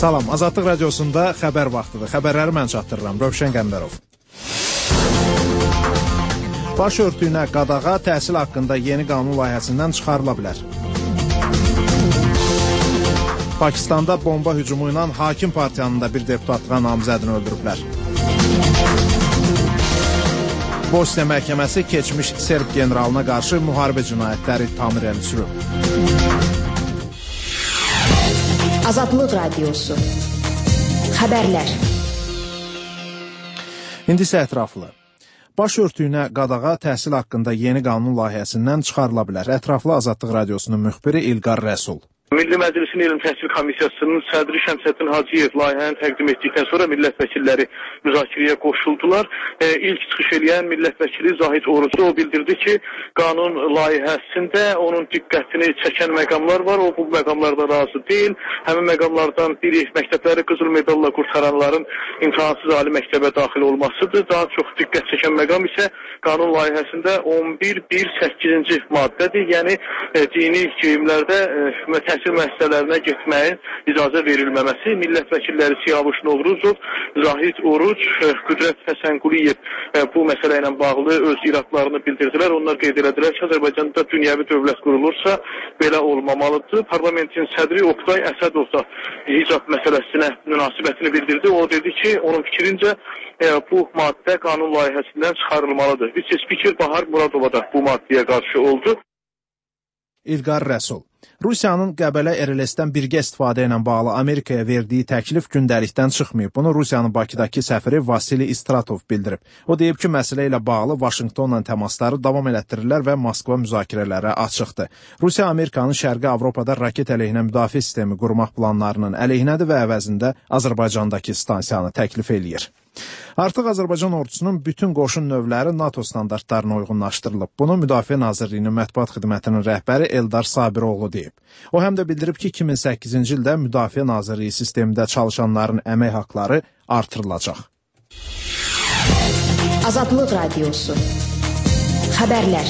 Salam, Azadlıq Radiosunda xəbər vaxtıdır. Xəbərləri mən çatdırıram, Rövşən Qəmbərov. Baş örtüyünə qadağa təhsil haqqında yeni qanun layihəsindən çıxarıla bilər. Pakistanda bomba hücumu ilə hakim partiyanın da bir deputatlığa namizədini öldürüblər. Bosniya məhkəməsi keçmiş Serb generalına qarşı müharibə cinayətləri ittihamı irəli sürüb. Azadlıq Radiosu. Xəbərlər. İndi isə ətraflı. Baş örtüyünə qadağa təhsil haqqında yeni qanun layihəsindən çıxarıla bilər. Ətraflı Azadlıq Radiosunun müxbiri İlqar Rəsul. Milli Məclisin Elm Təhsil Komissiyasının sədri Şəmsəddin Hacıyev layihəni təqdim etdikdən sonra millət vəkilləri müzakirəyə qoşuldular. İlk çıxış edən millət vəkili Zahid Oruclu o bildirdi ki, qanun layihəsində onun diqqətini çəkən məqamlar var. O bu məqamlarda razı deyil. Həmin məqamlardan biri məktəbləri qızıl medalla qurtaranların imtahansız ali məktəbə daxil olmasıdır. Daha çox diqqət çəkən məqam isə qanun layihəsində 11.1.8-ci maddədir. Yəni dini geyimlərdə təhsil müəssisələrinə getməyin icazə verilməməsi. Millət vəkilləri Siyavuş Novruzov, Zahid Oruc, Qüdrət Həsənquliyev bu məsələ ilə bağlı öz iradlarını bildirdilər. Onlar qeyd elədilər ki, Azərbaycanda dünyəvi dövlət qurulursa belə olmamalıdır. Parlamentin sədri Oqtay Əsədov da hicab məsələsinə münasibətini bildirdi. O dedi ki, onun fikrincə bu maddə qanun layihəsindən çıxarılmalıdır. Vitse-spiker Bahar Muradova da bu maddəyə qarşı oldu. İlqar Rəsul. Rusiyanın Qəbələ RLS-dən birgə istifadə ilə bağlı Amerikaya verdiyi təklif gündəlikdən çıxmayıb. Bunu Rusiyanın Bakıdakı səfiri Vasili İstratov bildirib. O deyib ki, məsələ ilə bağlı Vaşinqtonla təmasları davam elətdirirlər və Moskva müzakirələrə açıqdır. Rusiya Amerikanın Şərqi Avropada raket əleyhinə müdafiə sistemi qurmaq planlarının əleyhinədir və əvəzində Azərbaycandakı stansiyanı təklif eləyir. Artıq Azərbaycan ordusunun bütün qoşun növləri NATO standartlarına uyğunlaşdırılıb. Bunu Müdafiə Nazirliyinin mətbuat xidmətinin rəhbəri Eldar Sabiroğlu deyib. O həm də bildirib ki, 2008-ci ildə Müdafiə Nazirliyi sistemində çalışanların əmək haqları artırılacaq. Azadlıq Radiosu. Xəbərlər.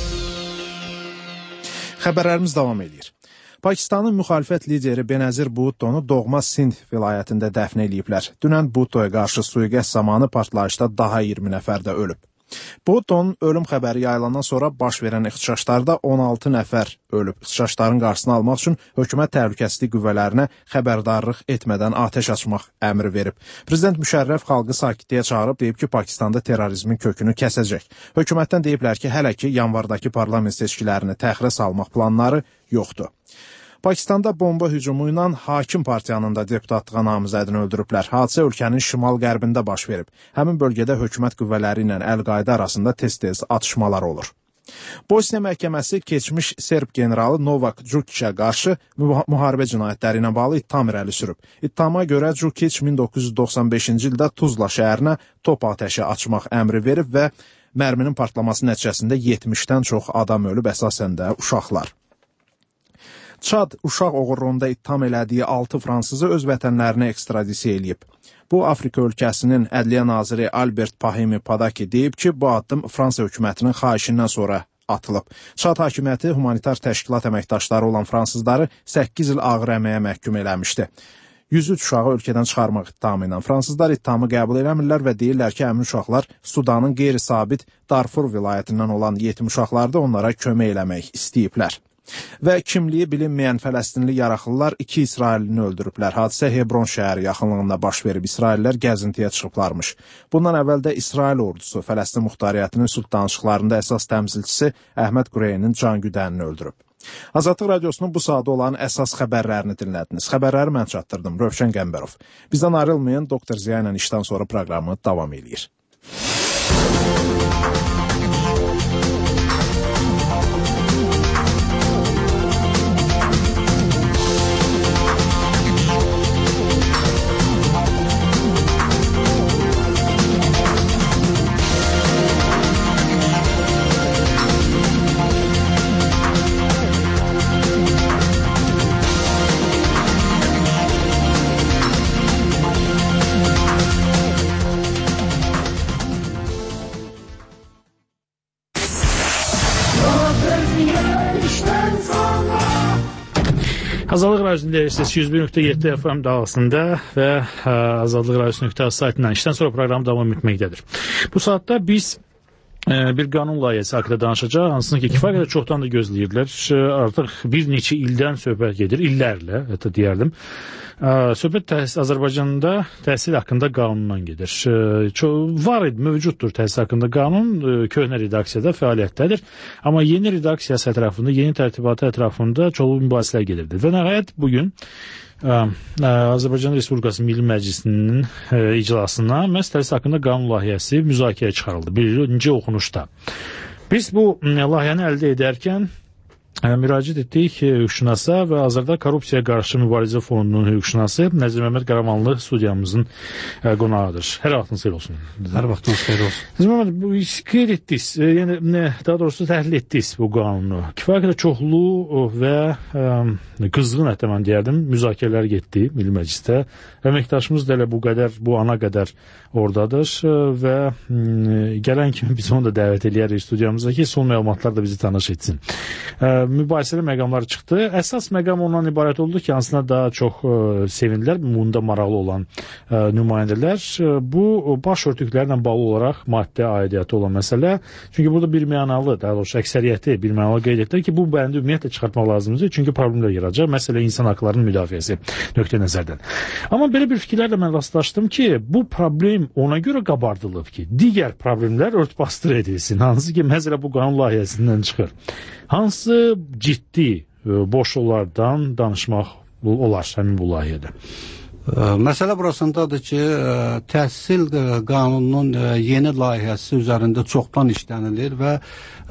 Xəbərlərimiz davam edir. Pakistanın müxalifət lideri Benazir Bhuttonu doğma Sindh vilayətində dəfn eləyiblər. Dünən Bhuttoya qarşı sui-qəsd zamanı partlayışda daha 20 nəfər də ölüb. Bhuttonun ölüm xəbəri yayılandan sonra baş verən ixtişaşlarda 16 nəfər ölüb. İxtişaşların qarşısını almaq üçün hökumət təhlükəsizlik qüvvələrinə xəbərdarlıq etmədən atəş açmaq əmri verib. Prezident Müşərrəf xalqı sakitliyə çağırıb, deyib ki, Pakistanda terrorizmin kökünü kəsəcək. Hökumətdən deyiblər ki, hələ ki yanvardakı parlament seçkilərini təxirə salmaq planları yoxdur. Pakistanda bomba hücumu ilə hakim partiyanın da deputatlığa namizədini öldürüblər. Hadisə ölkənin şimal-qərbində baş verib. Həmin bölgədə hökumət qüvvələri ilə Əl-Qayda arasında tez-tez atışmalar olur. Bosniya məhkəməsi keçmiş Serb generalı Novak Djukićə qarşı müharibə cinayətləri ilə bağlı ittiham irəli sürüb. İttihama görə Djukić 1995-ci ildə Tuzla şəhərinə top atəşi açmaq əmri verib və mərminin partlaması nəticəsində 70-dən çox adam ölüb, əsasən də uşaqlar. Çad uşaq oğurluğunda ittiham elədiyi 6 fransızı öz vətənlərinə ekstradisiya eləyib. Bu, Afrika ölkəsinin Ədliyyə naziri Albert Pahimi Padaki deyib ki, bu addım Fransa hökumətinin xahişindən sonra atılıb. Çad hakimiyyəti humanitar təşkilat əməkdaşları olan fransızları 8 il ağır əməyə məhkum eləmişdi. 103 uşağı ölkədən çıxarmaq ittihamı ilə fransızlar ittihamı qəbul eləmirlər və deyirlər ki, həmin uşaqlar Sudanın qeyri-sabit Darfur vilayətindən olan yetim uşaqlarda onlara kömək eləmək istəyiblər. Və kimliyi bilinməyən fələstinli yaraxılılar 2 İsraillini öldürüblər. Hadisə Hebron şəhəri yaxınlığında baş verib. İsraillilər gəzintiyə çıxıblarmış. Bundan əvvəl də İsrail ordusu Fələstin Muxtariyyətinin sülh danışıqlarında əsas təmsilçisi Əhməd Qureynin can güdənini öldürüb. Azadlıq Radiosunun bu saatda olan əsas xəbərlərini dinlədiniz. Xəbərləri mən çatdırdım, Rövşən Qəmbərov. Bizdən ayrılmayın, Doktor Ziya ilə işdən sonra proqramı davam edir. Azadlıq Radiosu'nda 101.7 FM dalgasında və Azadlıq Radiosu.az saytından işdən sonra proqram davam etməkdədir. Bu saatda biz bir qanun layihəsi haqqında danışacaq, hansını ki, kifayət qədər çoxdan da gözləyirlər. Artıq bir neçə ildən söhbət gedir, illərlə, hətta deyərdim. Söhbət Azərbaycanda təhsil haqqında qanundan gedir. Var idi, mövcuddur təhsil haqqında qanun, köhnə redaksiyada fəaliyyətdədir. Amma yeni redaksiyası ətrafında, yeni tərtibatı ətrafında çoxlu mübahisələr gedirdi. Və nəhayət bugün Azərbaycan Respublikası Milli Məclisinin iclasına məhz təhsil haqqında qanun layihəsi müzakirəyə çıxarıldı. Birinci oxunuşda. Biz bu layihəni əldə edərkən müraciət etdik hüquqşünasa və hazırda Korrupsiyaya qarşı mübarizə fondunun hüquqşünası Nəzir Məmməd Qaramanlı studiyamızın qonağıdır. Hər vaxtınız xeyir olsun. Hər vaxtınız xeyir olsun. Nəzir Məmməd, bu qeyd etdiniz, yəni daha doğrusu təhlil etdiniz bu qanunu. Kifayət qədər çoxlu və qızğın hətta mən deyərdim, müzakirələr getdi Milli Məclisdə. Əməkdaşımız da elə bu ana qədər oradadır və gələn kimi biz onu da dəvət eləyərik studiyamıza ki, son məlumatlar da bizi tanış etsin. Mübahisəli məqamlar çıxdı. Əsas məqam ondan ibarət oldu ki, hansına daha çox sevindilər, bunda maraqlı olan nümayəndələr. Bu, baş örtüklərlə bağlı olaraq maddə aidiyyatı olan məsələ. Çünki burada bir mənalı, daha doğrusu əksəriyyəti bir mənalı qeyd etdilər ki, bu bəndi ümumiyyətlə çıxartmaq lazımdır. Çünki problemlər yaradacaq. Məsələ insan haqlarının müdafiəsi nöqtə nəzərdən. Amma belə bir fikirlərlə mən rastlaşdım ki, bu problem ona görə qabardılıb ki, digər problemlər örtbasdır edilsin. Hansı ki, məsələ bu qanun layihəsindən çıxır. Hansı ciddi boşluqlardan danışmaq olar həmin bu layihədə? Məsələ burasındadır ki, təhsil qanununun yeni layihəsi üzərində çoxdan işlənilir və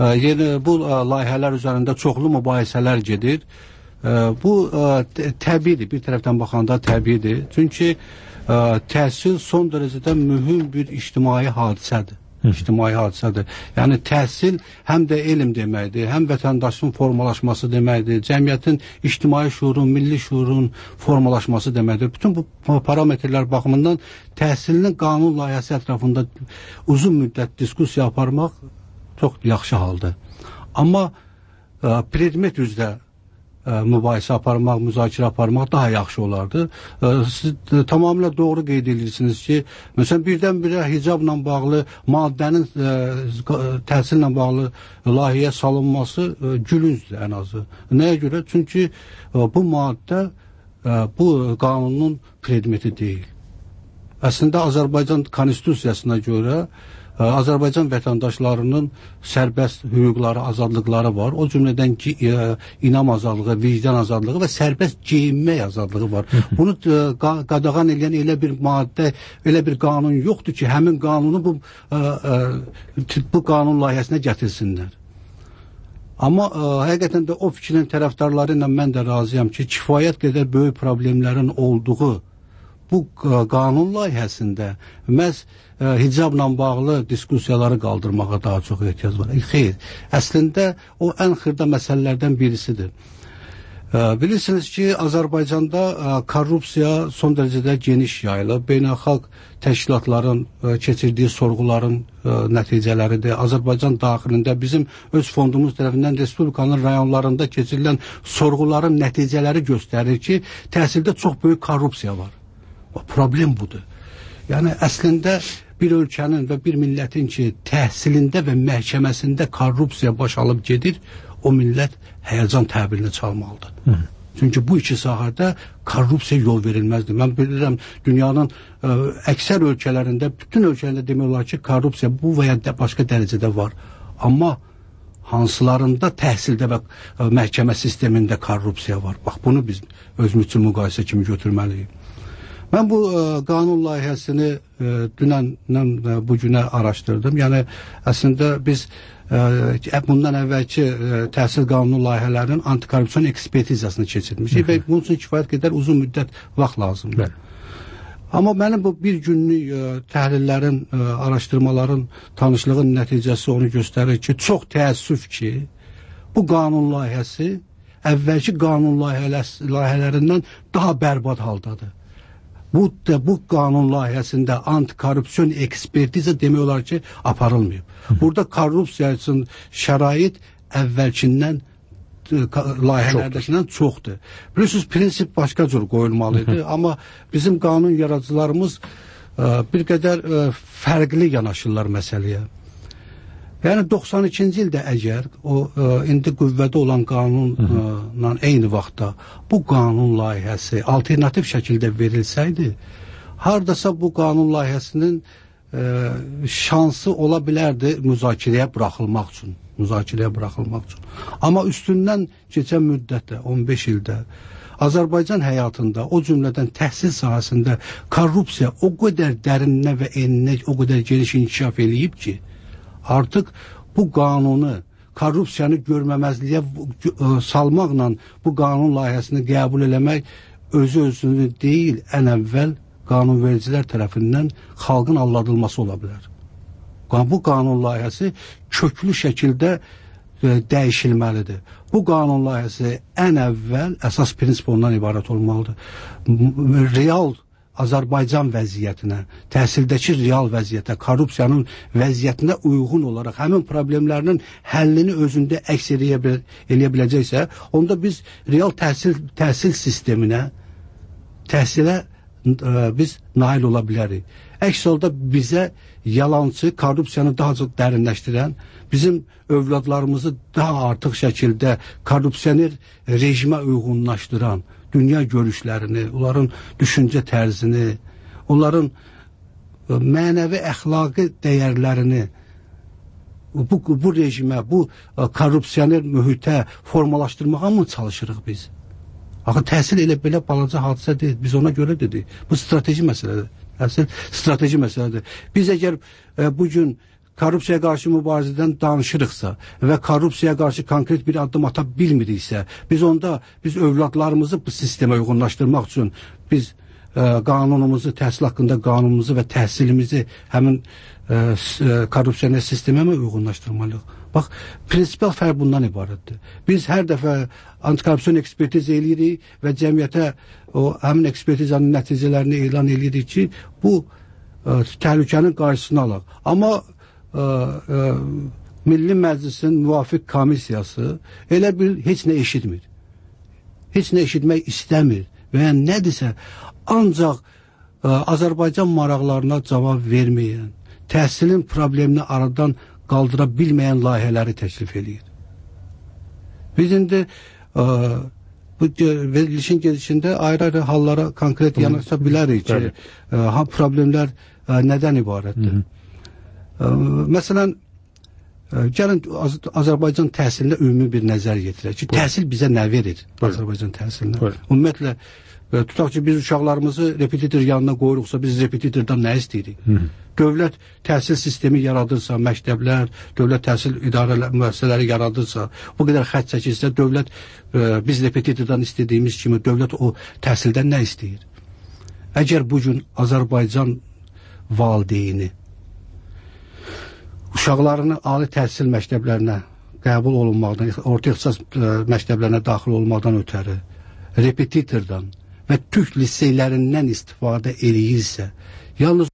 bu layihələr üzərində çoxlu mübahisələr gedir. Bu təbiidir, bir tərəfdən baxanda təbiidir. Çünki təhsil son dərəcədə mühüm bir ictimai hadisədir. Yəni təhsil həm də elm deməkdir, həm vətəndaşın formalaşması deməkdir, cəmiyyətin ictimai şuurun, milli şuurun formalaşması deməkdir. Bütün bu parametrlər baxımından təhsilinin qanun layihəsi ətrafında uzun müddət diskussiya aparmaq çox yaxşı haldır. Amma predmet üzrə mübahisə aparmaq, müzakirə aparmaq daha yaxşı olardı. Siz tamamilə doğru qeyd edirsiniz ki, məsələn, birdən-birə hicabla bağlı maddənin təhsillə bağlı layihəyə salınması gülüncdür ən azı. Nəyə görə? Çünki bu maddə bu qanunun predmeti deyil. Əslində Azərbaycan konstitusiyasına görə Azərbaycan vətəndaşlarının sərbəst hüquqları, azadlıqları var. O cümlədən ki, inam azadlığı, vicdan azadlığı və sərbəst geyinmək azadlığı var. Bunu qadağan edən elə bir maddə, elə bir qanun yoxdur ki, həmin qanunu bu qanun layihəsinə gətirsinlər. Amma həqiqətən də o fikrin tərəfdarları ilə mən də razıyam ki, kifayət qədər böyük problemlərin olduğu bu qanun layihəsində məhz hicabla bağlı diskussiyaları qaldırmağa daha çox ehtiyac var. Xeyr, əslində o ən xırda məsələlərdən birisidir. Bilirsiniz ki, Azərbaycanda korrupsiya son dərəcədə geniş yayılıb. Beynəlxalq təşkilatların keçirdiyi sorğuların nəticələridir. Azərbaycan daxilində bizim öz fondumuz tərəfindən Respublikanın rayonlarında keçirilən sorğuların nəticələri göstərir ki, təhsildə çox böyük korrupsiya var. Problem budur. Yəni, əslində bir ölkənin və bir millətin ki, təhsilində və məhkəməsində korrupsiya baş alıb gedir, o millət həyəcan təbirini çalmalıdır. Çünki bu iki sahədə korrupsiya yol verilməzdir. Mən bilirəm, dünyanın əksər ölkələrində, bütün ölkələrində demək olar ki, korrupsiya bu və ya başqa dərəcədə var. Amma hansılarında təhsildə və məhkəmə sistemində korrupsiya var. Bax, bunu biz özümüz üçün müqayisə kimi götürməliyik. Mən bu qanun layihəsini dünəndən bu günə araşdırdım. Yəni, əslində biz bundan əvvəlki təhsil qanunu layihələrinin antikorrupsiyon ekspertizasını keçirmişik və bunun üçün kifayət qədər uzun müddət vaxt lazımdır. Amma mənim bu bir günlük təhlillərin, araşdırmaların, tanışlığın nəticəsi onu göstərir ki, çox təəssüf ki, bu qanun layihəsi əvvəlki qanun layihələrindən daha bərbad haldadır. Bu qanun layihəsində antikorrupsiyon ekspertiza demək olar ki, aparılmayıb. Burada korrupsiya üçün şərait əvvəlkindən layihələrdəkindən çoxdur. Bilirsiniz, prinsip başqa cür qoyulmalıdır, amma bizim qanun yaradıcılarımız bir qədər fərqli yanaşırlar məsələyə. Yəni 92-ci ildə əgər o indi qüvvədə olan qanunla eyni vaxtda bu qanun layihəsi alternativ şəkildə verilsəydi, hardasa bu qanun layihəsinin şansı ola bilərdi müzakirəyə buraxılmaq üçün. Amma üstündən keçən müddətdə 15 ildə Azərbaycan həyatında, o cümlədən təhsil sahəsində korrupsiya o qədər dərinə və eninə o qədər geniş inkişaf eləyib ki, artıq bu qanunu, korrupsiyanı görməməzliyə salmaqla bu qanun layihəsini qəbul eləmək özünü deyil, ən əvvəl qanunvericilər tərəfindən xalqın aldadılması ola bilər. Bu qanun layihəsi köklü şəkildə dəyişilməlidir. Bu qanun layihəsi ən əvvəl əsas prinsip ondan ibarət olmalıdır. Real Azərbaycan vəziyyətinə, təhsildəki real vəziyyətə, korrupsiyanın vəziyyətinə uyğun olaraq həmin problemlərinin həllini özündə əks eləyə biləcəksə, onda biz real təhsil sisteminə, təhsilə biz nail ola bilərik. Əks halda bizə yalançı, korrupsiyanı daha çox dərinləşdirən, bizim övladlarımızı daha artıq şəkildə korrupsioner rejimə uyğunlaşdıran, dünya görüşlərini, onların düşüncə tərzini, onların mənəvi əxlaqi dəyərlərini bu rejimə, bu korrupsioner mühitə formalaşdırmağa mı çalışırıq biz? Axı təhsil elə belə balaca hadisə deyil, biz ona görə dedik. Bu strateji məsələdir. Təhsil strateji məsələdir. Biz əgər bugün korrupsiyaya qarşı mübarizədən danışırıqsa və korrupsiyaya qarşı konkret bir addım ata bilmiriksə, biz övladlarımızı bu sistemə uyğunlaşdırmaq üçün biz qanunumuzu, təhsil haqqında qanunumuzu və təhsilimizi həmin korrupsiyoner sistemə mi uyğunlaşdırmalıyıq? Bax, prinsipal fərq bundan ibarətdir. Biz hər dəfə antikorrupsiyon ekspertiz eləyirik və cəmiyyətə həmin ekspertizanın nəticələrini elan eləyirik ki, bu təhlükənin qarşısını alaq. Amma Milli Məclisin müvafiq komissiyası elə bil heç nə eşitmir. Heç nə eşitmək istəmir və nədirsə ancaq Azərbaycan maraqlarına cavab verməyən, təhsilin problemini aradan qaldıra bilməyən layihələri təklif edir. Biz indi bu verilişin gedişində ayrı-ayrı hallara konkret yanaşa bilərik ki, problemlər nədən ibarətdir? Məsələn, gəlin Azərbaycan təhsilinə ümumi bir nəzər yetirək ki, təhsil bizə nə verir Azərbaycan təhsilinə? Ümumiyyətlə, tutaq ki, biz uşaqlarımızı repetitor yanına qoyuruqsa, biz repetitordan nə istəyirik? Dövlət təhsil sistemi yaradırsa, məktəblər, dövlət təhsil idarə müəssisələri yaradırsa, bu qədər xətt çəkilsə, dövlət, biz repetitordan istədiyimiz kimi, dövlət o təhsildən nə istəyir? Əgər bugün Azərbaycan valideyni uşaqlarını ali təhsil məktəblərinə qəbul olunmaqdan, orta ixtisas məktəblərinə daxil olmaqdan ötəri, repetitordan və türk liseylərindən istifadə eləyirsə, yalnız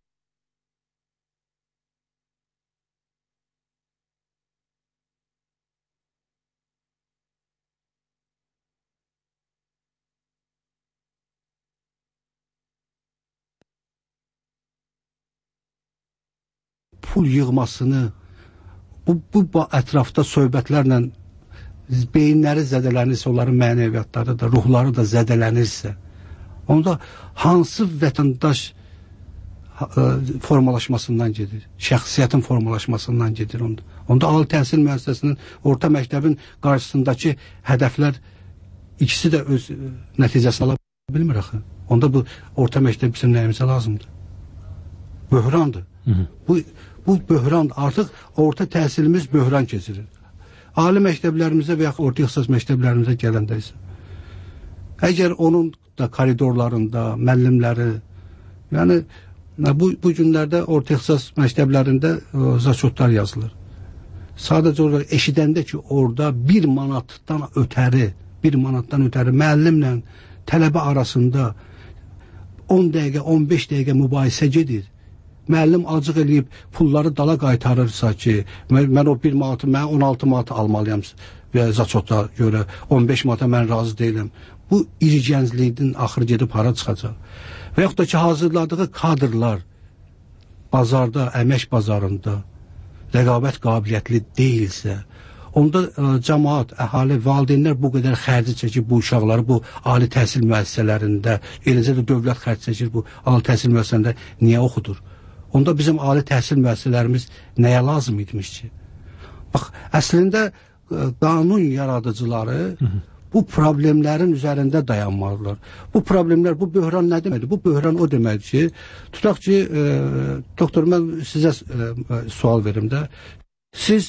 pul yığmasını bu ətrafda söhbətlərlə beyinləri zədələnirsə, onların mənəviyyatları da, ruhları da zədələnirsə, onda hansı vətəndaş formalaşmasından gedir, şəxsiyyətin formalaşmasından gedir onda. Onda ali təhsil müəssisəsinin, orta məktəbin qarşısındakı hədəflər ikisi də öz nəticəsini ala bilmir axı. Onda bu orta məktəb bizim nəyimizə lazımdır? Böhrandır. Bu böhran, artıq orta təhsilimiz böhran keçirir. Ali məktəblərimizə və yaxud orta ixtisas məktəblərimizə gələndə isə, əgər onun da koridorlarında, müəllimləri, yəni bu günlərdə orta ixtisas məktəblərində zaçotlar yazılır. Sadəcə olaraq eşidəndə ki, orada 1 manatdan ötəri müəllimlə tələbə arasında 10 dəqiqə, 15 dəqiqə mübahisə gedir. Müəllim acıq eləyib pulları dala qaytarırsa ki, mən o 1 manatı, mən 16 manatı almalıyam və začota görə 15 manata mən razı deyiləm. Bu iri gənclikdən axır gedib hara çıxacaq? Və yaxud da ki, hazırladığı kadrlar bazarda, əmək bazarında rəqabət qabiliyyətli deyilsə, onda cəmaat, əhali, valideynlər bu qədər xərci çəkib bu uşaqları bu ali təhsil müəssisələrində, eləcə də dövlət xərci çəkir bu ali təhsil müəssisələrində niyə oxudur? Onda bizim ali təhsil müəssisələrimiz nəyə lazım etmiş ki? Bax, əslində qanun yaradıcıları bu problemlərin üzərində dayanmalılar. Bu problemlər, bu böhran nə deməkdir? Bu böhran o deməkdir ki, tutaq ki, doktor, mən sizə sual verim də, siz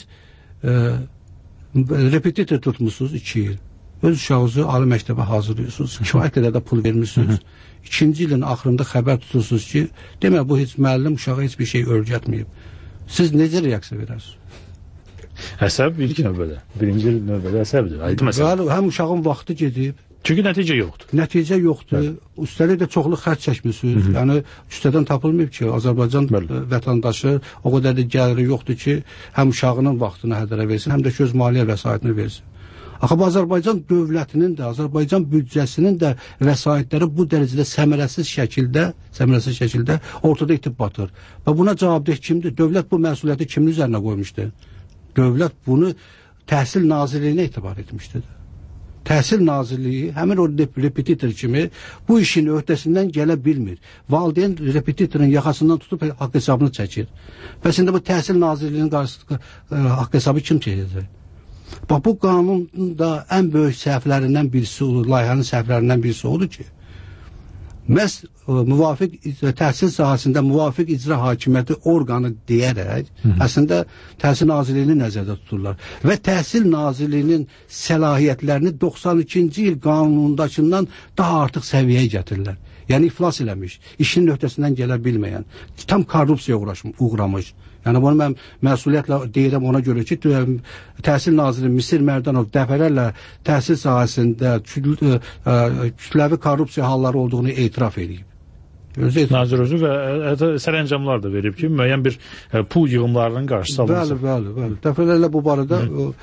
repetitor tutmuşsunuz 2 il. Öz uşağınızı ali məktəbə hazırlıyorsunuz. Kifayət qədər də pul vermişsiniz. 2-ci ilin axırında xəbər tutursunuz ki, demək bu heç müəllim uşağa heç bir şey öyrətməyib. Siz necə reaksiya verərsiniz? Əsəb ilk növbədə. Birinci növbədə əsəbdir. Aydın məsələ. Həm uşağın vaxtı gedib. Çünki nəticə yoxdur. Nəticə yoxdur. Üstəlik də çoxlu xərc çəkmişsiniz. Yəni üstədən tapılmayıb ki, Azərbaycan vətəndaşı o qədər də gəliri yoxdur ki, həm uşağının vaxtını hədərə versin, həm də ki, öz maliyyə vəsaitini versin. Axı Azərbaycan dövlətinin də, Azərbaycan büdcəsinin də vəsaitləri bu dərəcədə səmərəsiz şəkildə ortada itib batır. Və buna cavabdeh kimdir? Dövlət bu məsuliyyəti kimin üzərinə qoymuşdur? Dövlət bunu Təhsil Nazirliyinə etibar etmişdir. Təhsil Nazirliyi həmin o repetitor kimi bu işin öhdəsindən gələ bilmir. Valideyn repetitorun yaxasından tutub haqq hesabını çəkir. Bəs indi bu Təhsil Nazirliyinin qarşısında haqq hesabı kim çəkəcək? Bax, bu qanunun da ən böyük səhvlərindən birisi olur, layihənin səhvlərindən birisi odur ki, məhz müvafiq təhsil sahəsində müvafiq icra hakimiyyəti orqanı deyərək əslində Təhsil Nazirliyini nəzərdə tuturlar və Təhsil Nazirliyinin səlahiyyətlərini 92-ci il qanunundakından daha artıq səviyyəyə gətirirlər. Yəni iflas eləmiş, işinin öhdəsindən gələ bilməyən, tam korrupsiyaya uğramış. Yəni bunu mən məsuliyyətlə deyirəm ona görə ki, Təhsil Naziri Misir Mərdanov dəfələrlə təhsil sahəsində kütləvi korrupsiya halları olduğunu etiraf edib. Nazir özü və sərəncamlar da verib ki, müəyyən bir pul yığımlarının qarşısı alınsa. Bəli. Dəfələrlə bu barədə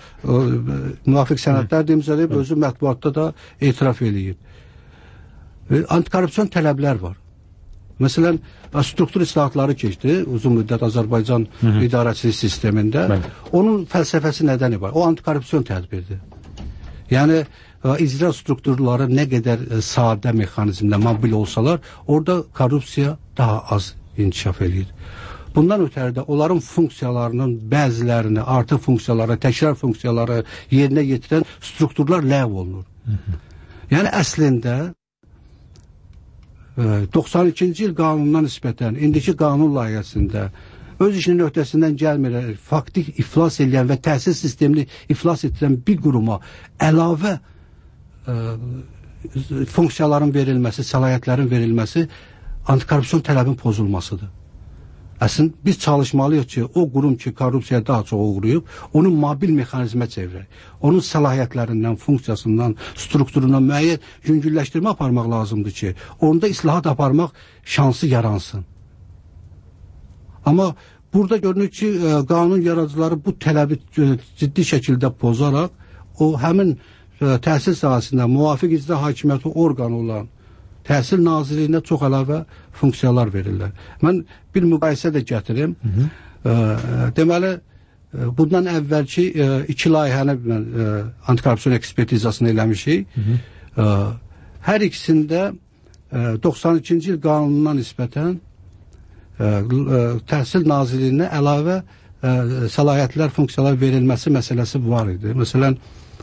müvafiq sənədlər imzalayıb, özü mətbuatda da etiraf edib. Antikorrupsiyon tələblər var. Məsələn, struktur islahatları keçdi uzun müddət Azərbaycan idarəçilik sistemində. Onun fəlsəfəsi nədən ibarət? O antikorrupsiyon tədbirdir. Yəni, icra strukturları nə qədər sadə mexanizmlə mobil olsalar, orada korrupsiya daha az inkişaf edir. Bundan ötəri də onların funksiyalarının bəzilərini, artıq funksiyaları, təkrar funksiyaları yerinə yetirən strukturlar ləğv olunur. Yəni, əslində 92-ci il qanununa nisbətən, indiki qanun layihəsində öz işinin öhdəsindən gəlməyən, faktik iflas edən və təhsil sistemini iflas edən bir quruma əlavə funksiyaların verilməsi, səlahiyyətlərin verilməsi antikorrupsiyon tələbin pozulmasıdır. Əslində, biz çalışmalıyıq ki, o qurum ki, korrupsiyaya daha çox uğrayıb, onu mobil mexanizmə çevirək. Onun səlahiyyətlərindən, funksiyasından, strukturundan müəyyən yüngülləşdirmə aparmaq lazımdır ki, onda islahat aparmaq şansı yaransın. Amma burada görünür ki, qanun yaradıcıları bu tələbi ciddi şəkildə pozaraq, o həmin təhsil sahəsində müvafiq icra hakimiyyəti orqanı olan Təhsil Nazirliyinə çox əlavə funksiyalar verirlər. Mən bir müqayisə də gətirim. Deməli, bundan əvvəlki 2 layihəni antikorrupsiyon ekspertizasını eləmişik. Hər ikisində 92-ci il qanununa nisbətən Təhsil Nazirliyinə əlavə səlahiyyətlər, funksiyalar verilməsi məsələsi var idi. Məsələn,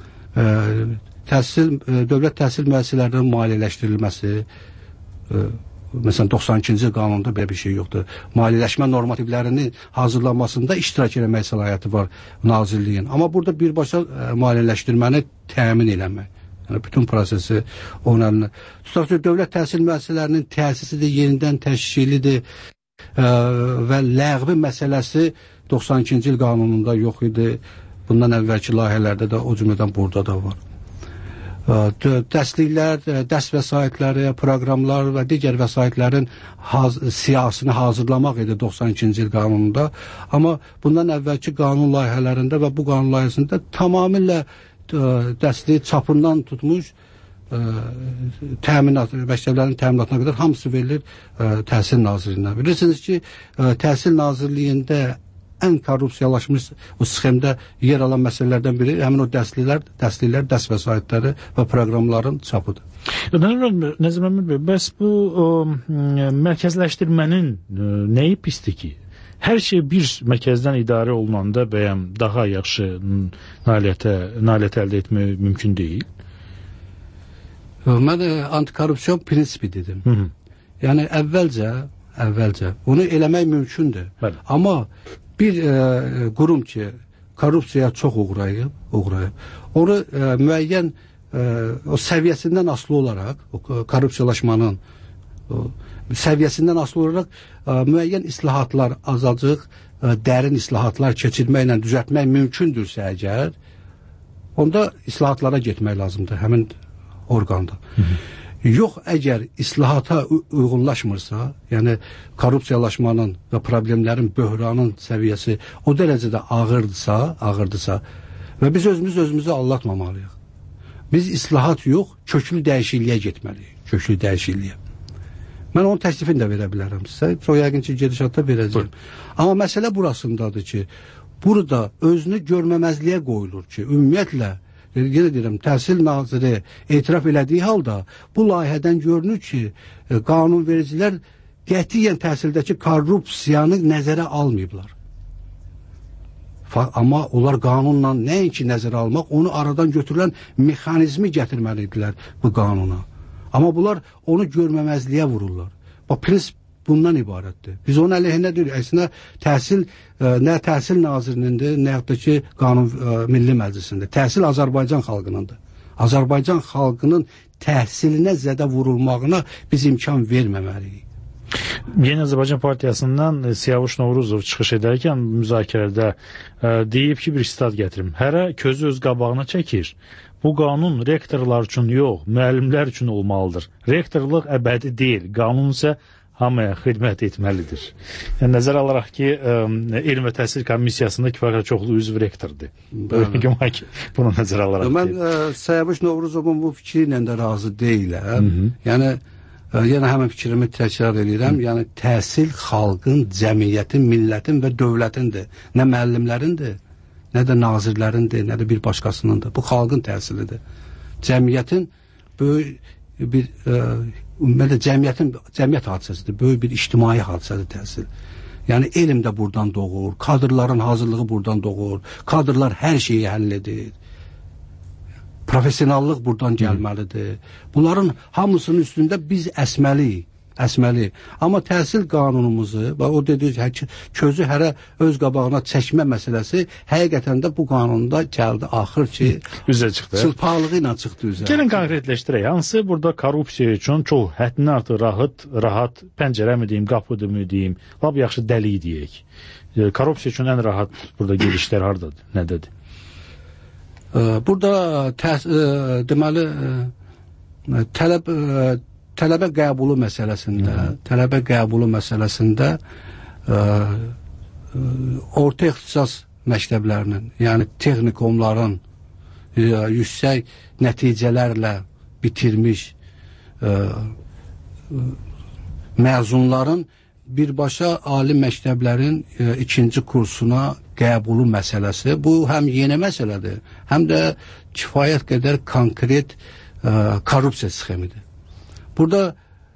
dövlət təhsil müəssisələrinin maliyyələşdirilməsi, məsələn 92-ci qanunda belə bir şey yoxdur. Maliyyələşmə normativlərinin hazırlanmasında iştirak etmək səlahiyyəti var nazirliyin. Amma burada birbaşa maliyyələşdirməni təmin eləmək. Yəni bütün prosesi onların. Tutaq ki, dövlət təhsil müəssisələrinin təsisidir, yenidən təşkilidir və ləğvi məsələsi 92-ci il qanununda yox idi. Bundan əvvəlki layihələrdə də o cümlədən burada da var. Dərsliklər, dərs vəsaitləri, proqramlar və digər vəsaitlərin siyasını hazırlamaq idi 92-ci il qanununda. Amma bundan əvvəlki qanun layihələrində və bu qanun layihəsində tamamilə dəstəyi çapından tutmuş təminat, məktəblərin təminatına qədər hamısı verilir Təhsil Nazirliyinə. Bilirsiniz ki, Təhsil Nazirliyində ən korrupsiyalaşmış o sxemdə yer alan məsələlərdən biri həmin o dərsliklər, dərs vəsaitləri və proqramların çapıdır. Nəzim Əmir bəy, bəs bu mərkəzləşdirmənin nəyi pisdir ki? Hər şey bir mərkəzdən idarə olunanda bəyəm daha yaxşı nailiyyət əldə etmək mümkün deyil? Mən antikorrupsiyon prinsipi dedim. Yəni əvvəlcə bunu eləmək mümkündür. Bəli. Amma bir qurum ki, korrupsiyaya çox uğrayıb, onu müəyyən o səviyyəsindən asılı olaraq, o korrupsiyalaşmanın səviyyəsindən asılı olaraq müəyyən islahatlar, azacıq dərin islahatlar keçirməklə düzəltmək mümkündürsə əgər, onda islahatlara getmək lazımdır həmin orqanda. Yox, əgər islahata uyğunlaşmırsa, yəni korrupsiyalaşmanın və problemlərin, böhranın səviyyəsi o dərəcədə ağırdısa və biz özümüzü aldatmamalıyıq. Biz islahat yox, köklü dəyişikliyə getməliyik, köklü dəyişikliyə. Mən onun təklifini də verə bilərəm sizə, o yəqin ki, gedişatda verəcəm. Amma məsələ burasındadır ki, burada özünü görməməzliyə qoyulur ki, ümumiyyətlə, yenə deyirəm, Təhsil Naziri etiraf elədiyi halda bu layihədən görünür ki, qanunvericilər qətiyyən təhsildəki korrupsiyanı nəzərə almayıblar. Amma onlar qanunla nəinki nəzərə almaq, onu aradan götürülən mexanizmi gətirməlidirlər bu qanuna. Amma bunlar onu görməməzliyə vururlar. Bax, prinsip bundan ibarətdir. Biz onun əleyhinə deyirik, əslində təhsil nə Təhsil Nazirindir, nə yaxud da ki, Milli Məclisindir. Təhsil Azərbaycan xalqınındır. Azərbaycan xalqının təhsilinə zədə vurulmağına biz imkan verməməliyik. Yeni Azərbaycan Partiyasından Siyavuş Novruzov çıxış edərkən müzakirədə deyib ki, bir istat gətirim. Hərə közü öz qabağına çəkir. Bu qanun rektorlar üçün yox, müəllimlər üçün olmalıdır. Rektorluq əbədi deyil, qanun isə hamıya xidmət etməlidir. Yəni, nəzər alaraq ki, Elm və Təhsil Komissiyasında kifayət çoxlu üzv rektordur. Bunu nəzər alaraq mən Siyavuş Novruzovun bu fikri ilə də razı deyiləm. Yəni, yenə həmin fikrimi təkrar edirəm. Yəni, təhsil xalqın, cəmiyyətin, millətin və dövlətindir. Nə müəllimlərindir, nə də nazirlərindir, nə də bir başqasınındır. Bu xalqın təhsilidir. Cəmiyyətin böyük bir cəmiyyət hadisəsidir, böyük bir ictimai hadisədir təhsil. Yəni, elm də buradan doğur, kadrların hazırlığı buradan doğur, kadrlar hər şeyi həll edir. Profesionallıq buradan gəlməlidir. Bunların hamısının üstündə biz əsməliyik. Amma təhsil qanunumuzu və o dediyi közü hərə öz qabağına çəkmə məsələsi həqiqətən də bu qanunda gəldi, axır ki, üzə çıxdı. Çılpaqlığı ilə çıxdı üzə. Gəlin konkretləşdirək. Hansı burada korrupsiya üçün çox həddindən artıq rahat pəncərə mi deyim, qapıdır mı deyim, lap yaxşı dəlik deyək. Korrupsiya üçün ən rahat burada gedişlər hardadır, nədədir? Burada deməli tələbə qəbulu məsələsində orta ixtisas məktəblərinin, yəni texnikumların yüksək nəticələrlə bitirmiş məzunların birbaşa ali məktəblərin ikinci kursuna qəbulu məsələsi, bu həm yeni məsələdir, həm də kifayət qədər konkret korrupsiya sxemidir. Burada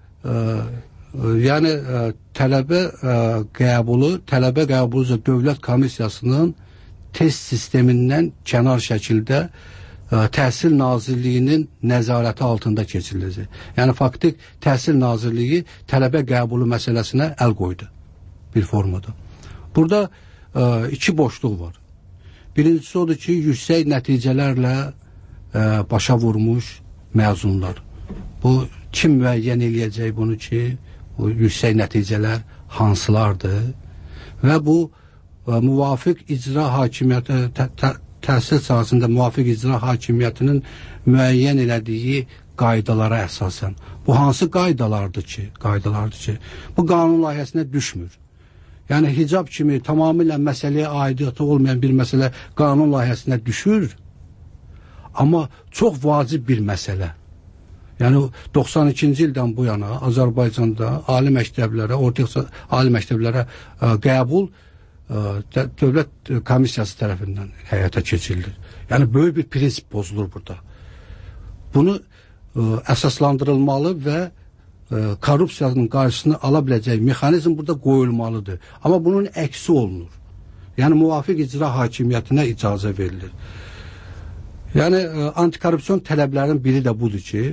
yəni tələbə qəbulu üzrə Dövlət Komissiyasının test sistemindən kənar şəkildə Təhsil Nazirliyinin nəzarəti altında keçiriləcək. Yəni faktik Təhsil Nazirliyi tələbə qəbulu məsələsinə əl qoydu bir formada. Burada iki boşluq var. Birincisi odur ki, yüksək nəticələrlə başa vurmuş məzunlar. Bu kim müəyyən eləyəcək bunu ki, bu yüksək nəticələr hansılardır və bu müvafiq icra hakimiyyəti, təhsil sahəsində müvafiq icra hakimiyyətinin müəyyən elədiyi qaydalara əsasən. Bu hansı qaydalardır ki, bu qanun layihəsinə düşmür. Yəni hicab kimi tamamilə məsələyə aidiyyatı olmayan bir məsələ qanun layihəsinə düşür. Amma çox vacib bir məsələ. Yəni 92-ci ildən bu yana Azərbaycanda ali məktəblərə, orta ali məktəblərə qəbul dövlət komissiyası tərəfindən həyata keçirilir. Yəni böyük bir prinsip pozulur burada. Bunu əsaslandırılmalı və korrupsiyanın qarşısını ala biləcək mexanizm burada qoyulmalıdır. Amma bunun əksi olunur. Yəni müvafiq icra hakimiyyətinə icazə verilir. Yəni antikorrupsiyon tələblərinin biri də budur ki,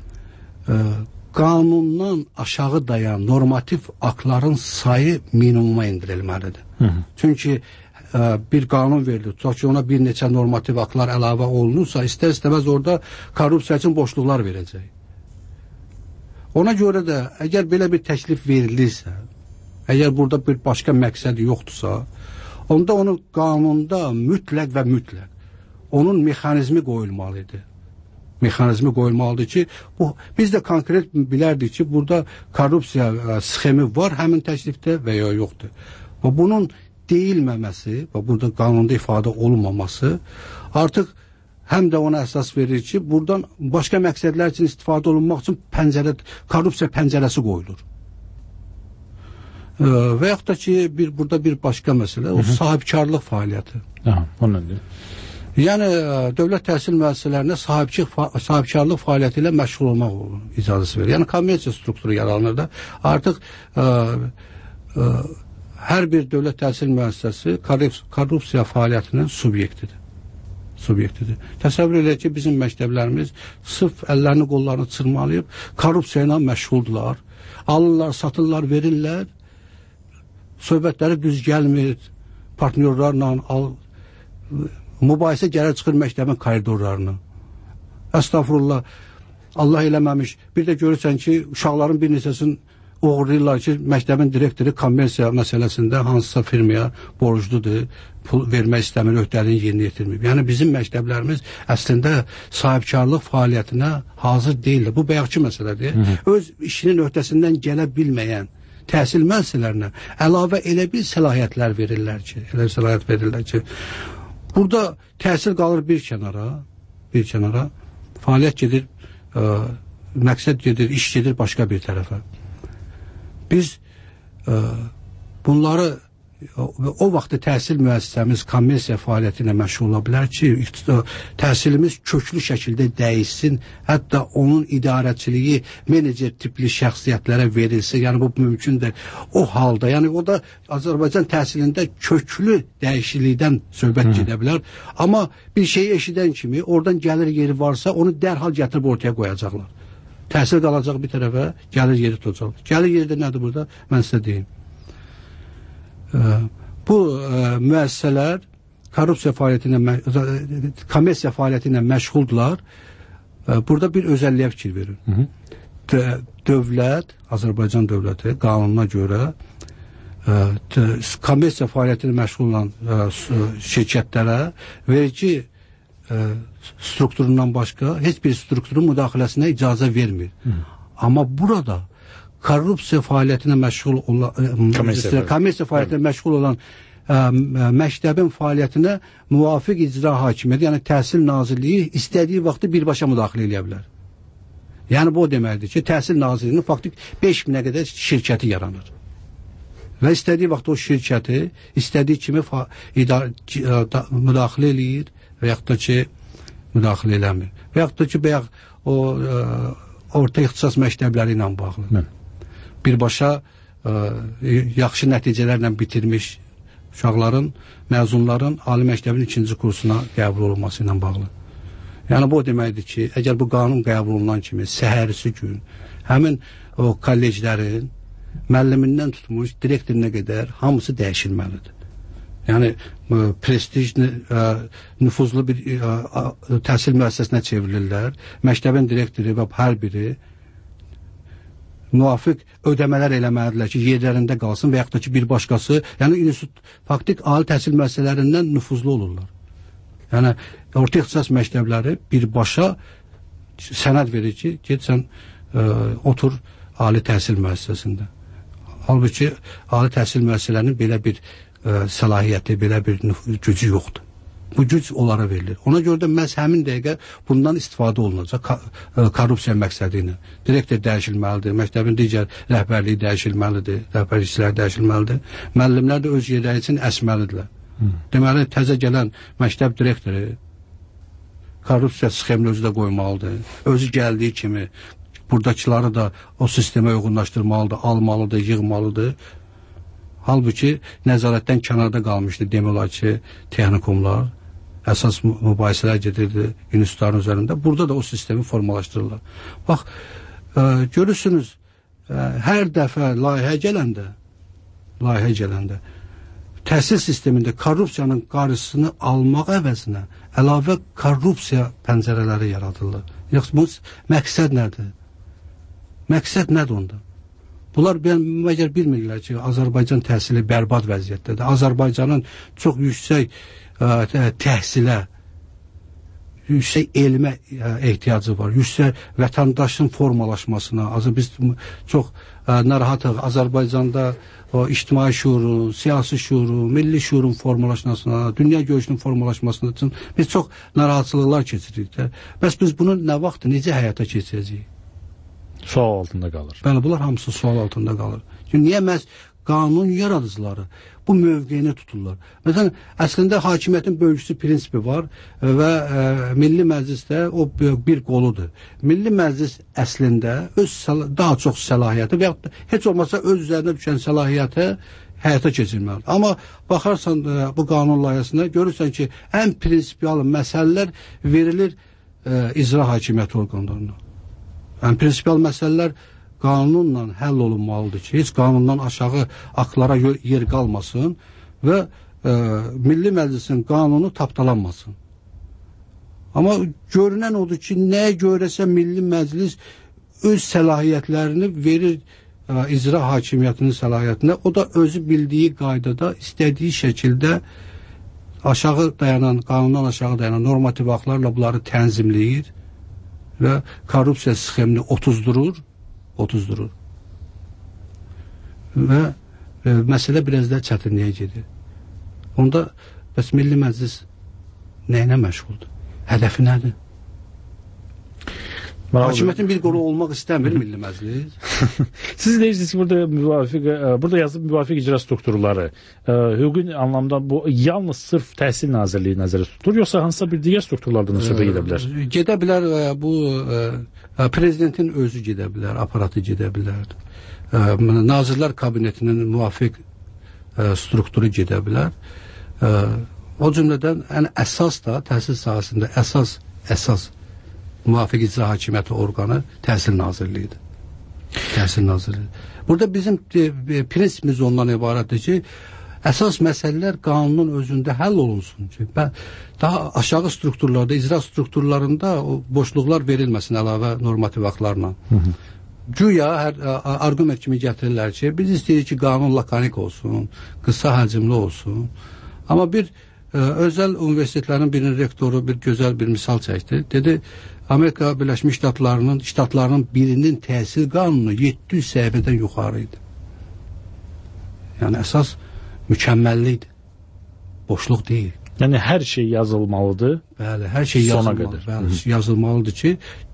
qanundan aşağı dayan normativ aktların sayı minimuma indirilməlidir. Çünki bir qanun verilir, tutaq ki ona bir neçə normativ aktlar əlavə olunursa, istər-istəməz orada korrupsiya üçün boşluqlar verəcək. Ona görə də əgər belə bir təklif verilirsə, əgər burada bir başqa məqsəd yoxdursa, onda onu qanunda mütləq və mütləq onun mexanizmi qoyulmalıdır. Mexanizmi qoyulmalıdır ki, biz də konkret bilərdik ki, burada korrupsiya sxemi var həmin təklifdə və ya yoxdur. Və bunun deyilməməsi və burada qanunda ifadə olunmaması artıq həm də ona əsas verir ki, buradan başqa məqsədlər üçün istifadə olunmaq üçün korrupsiya pəncərəsi qoyulur. Və yaxud da ki, burada bir başqa məsələ, o sahibkarlıq fəaliyyəti. Yəni, dövlət təhsil müəssisələrinə sahibkarlıq fəaliyyəti ilə məşğul olmaq icazəsi verir. Yəni, kommersiya strukturu yaranır da. Artıq hər bir dövlət təhsil müəssisəsi korrupsiya fəaliyyətinin subyektidir. Təsəvvür edək ki, bizim məktəblərimiz sırf əllərini, qollarını çırmalayıb, korrupsiya ilə məşğuldular. Alırlar, satırlar, verirlər. Söhbətləri düz gəlmir. Partnyorlarla mübahisə gəlir çıxır məktəbin koridorlarına. Əstəğfurullah, Allah eləməmiş. Bir də görürsən ki, uşaqların bir neçəsini uğurlayırlar ki, məktəbin direktoru kommersiya məsələsində hansısa firmaya borcludur, pul vermək istəmir, öhdəliyini yerinə yetirməyib. Yəni, bizim məktəblərimiz əslində sahibkarlıq fəaliyyətinə hazır deyildir. Bu bayaqçı məsələdir. Öz işinin öhdəsindən gələ bilməyən təhsil müəssisələrinə əlavə elə bir səlahiyyətlər verirlər ki, burada təhsil qalır bir kənara, fəaliyyət gedir, məqsəd gedir, iş gedir başqa bir tərəfə. Biz bunları o vaxtı təhsil müəssisəmiz kommersiya fəaliyyəti ilə məşğul ola bilər ki, təhsilimiz köklü şəkildə dəyişsin, hətta onun idarəçiliyi menecer tipli şəxsiyyətlərə verilsin, yəni bu mümkündür. O halda, yəni o da Azərbaycan təhsilində köklü dəyişiklikdən söhbət gedə bilər, amma bir şeyi eşidən kimi oradan gəlir yeri varsa, onu dərhal gətirib ortaya qoyacaqlar. Təhsil qalacaq bir tərəfə, gəlir yeri tutacaq. Gəlir yeri də nədir burada? Mən sizə deyim. Bu müəssisələr kommersiya fəaliyyəti ilə məşğuldular. Burada bir özəlliyə fikir verir. Dövlət, Azərbaycan dövləti qanununa görə kommersiya fəaliyyəti ilə məşğul olan şirkətlərə vergi strukturundan başqa heç bir strukturun müdaxiləsinə icazə vermir. Amma burada korrupsiya fəaliyyətinə məşğul olan məktəbin fəaliyyətinə müvafiq icra hakimiyyəti, yəni Təhsil Nazirliyi istədiyi vaxtı birbaşa müdaxilə edə bilər. Yəni bu o deməkdir ki, Təhsil Nazirliyinin faktik 5000-ə qədər şirkəti yaranır. Və istədiyi vaxt o şirkəti istədiyi kimi müdaxilə eləyir və yaxud da ki, müdaxilə eləmir. Və yaxud da ki, o orta ixtisas məktəbləri ilə bağlı. Birbaşa yaxşı nəticələrlə bitirmiş uşaqların, məzunların ali məktəbin 2-ci kursuna qəbul olunması ilə bağlı. Yəni bu o deməkdir ki, əgər bu qanun qəbul olunan kimi səhərisi gün həmin o kolleclərin müəllimindən tutmuş direktoruna qədər hamısı dəyişilməlidir. Yəni prestij, nüfuzlu bir təhsil müəssisəsinə çevrilirlər. Məktəbin direktoru və hər biri müvafiq ödəmələr eləməlidirlər ki, yerlərində qalsın və yaxud da ki, bir başqası, yəni institut faktik ali təhsil müəssisələrindən nüfuzlu olurlar. Yəni orta ixtisas məktəbləri birbaşa sənəd verir ki, get sən otur ali təhsil müəssisəsində. Halbuki ali təhsil müəssisələrinin belə bir səlahiyyəti, belə bir gücü yoxdur. Bu güc onlara verilir. Ona görə də məhz həmin dəqiqə bundan istifadə olunacaq korrupsiya məqsədi ilə. Direktor dəyişilməlidir, məktəbin digər rəhbərliyi dəyişilməlidir, rəhbərlikçilər dəyişilməlidir. Müəllimlər də öz yerləri üçün əsməlidirlər. Deməli, təzə gələn məktəb direktoru korrupsiya sxemini özü də qoymalıdır. Özü gəldiyi kimi buradakıları da o sistemə uyğunlaşdırmalıdır, almalıdır, yığmalıdır. Halbuki nəzarətdən kənarda qalmışdı demək olar ki, texnikumlar, əsas mübahisələr gedirdi institutların üzərində. Burada da o sistemi formalaşdırırlar. Bax, görürsünüz, hər dəfə layihə gələndə, təhsil sistemində korrupsiyanın qarşısını almaq əvəzinə əlavə korrupsiya pəncərələri yaradılır. Yoxsa bu məqsəd nədir? Məqsəd nədir onda? Bunlar məgər bilmirlər ki, Azərbaycan təhsili bərbad vəziyyətdədir. Azərbaycanın çox yüksək təhsilə, yüksək elmə ehtiyacı var. Yüksək vətəndaşın formalaşmasına. Biz çox narahatıq. Azərbaycanda o ictimai şuurun, siyasi şuurun, milli şuurun formalaşmasına, dünya görüşünün formalaşmasına üçün biz çox narahatçılıqlar keçiririk. Bəs biz bunu nə vaxt, necə həyata keçirəcəyik? Sual altında qalır. Bəli, bunlar hamısı sual altında qalır. Çünki niyə məhz qanun yaradıcıları bu mövqeyini tuturlar? Məsələn, əslində hakimiyyətin bölgüsü prinsipi var və Milli Məclisdə o bir qoludur. Milli Məclis əslində daha çox səlahiyyəti və heç olmasa öz üzərinə düşən səlahiyyəti həyata keçirməlidir. Amma baxarsan bu qanun layihəsinə görürsən ki, ən prinsipial məsələlər verilir icra hakimiyyəti orqanlarına. Yəni, prinsipial məsələlər qanunla həll olunmalıdır ki, heç qanundan aşağı aktlara yer qalmasın və Milli Məclisin qanunu tapdalanmasın. Amma görünən odur ki, nəyə görəsə Milli Məclis öz səlahiyyətlərini verir icra hakimiyyətinin səlahiyyətinə. O da özü bildiyi qaydada, istədiyi şəkildə qanundan aşağı dayanan normativ aktlarla bunları tənzimləyir və korrupsiya sxemini otuzdurur və məsələ biraz da çətinliyə gedir. Onda bəs Milli Məclis nəyinə məşğuldur? Hədəfi nədir? Hakimiyyətin bir qolu olmaq istəmir Milli Məclis. Siz deyirsiniz ki, burada yazılıb müvafiq icra strukturları hüquqi anlamda bu yalnız sırf Təhsil Nazirliyi nəzərdə tutulur, yoxsa hansısa bir digər strukturlardan söhbət gedə bilər? Gedə bilər, bu prezidentin özü gedə bilər, aparatı gedə bilər. Nazirlər Kabinetinin müvafiq strukturu gedə bilər. O cümlədən ən əsas da təhsil sahəsində əsas müvafiq icra hakimiyyəti orqanı Təhsil Nazirliyidir. Təhsil Nazirliyi. Burada bizim prinsipimiz ondan ibarətdir ki, əsas məsələlər qanunun özündə həll olunsun ki, daha aşağı strukturlarda, icra strukturlarında o boşluqlar verilməsin əlavə normativ aktlarla. Güya arqument kimi gətirirlər ki, biz istəyirik ki, qanun lakanik olsun, qısa həcmli olsun. Amma bir özəl universitetlərin birinin rektoru bir gözəl bir misal çəkdi. Dedi, Amerika Birləşmiş Ştatlarının birinin təhsil qanunu 700 səhifədən yuxarı idi. Yəni, əsas mükəmməllikdir. Boşluq deyil. Yəni, hər şey yazılmalıdır. Bəli, hər şey yazılmalıdır ki,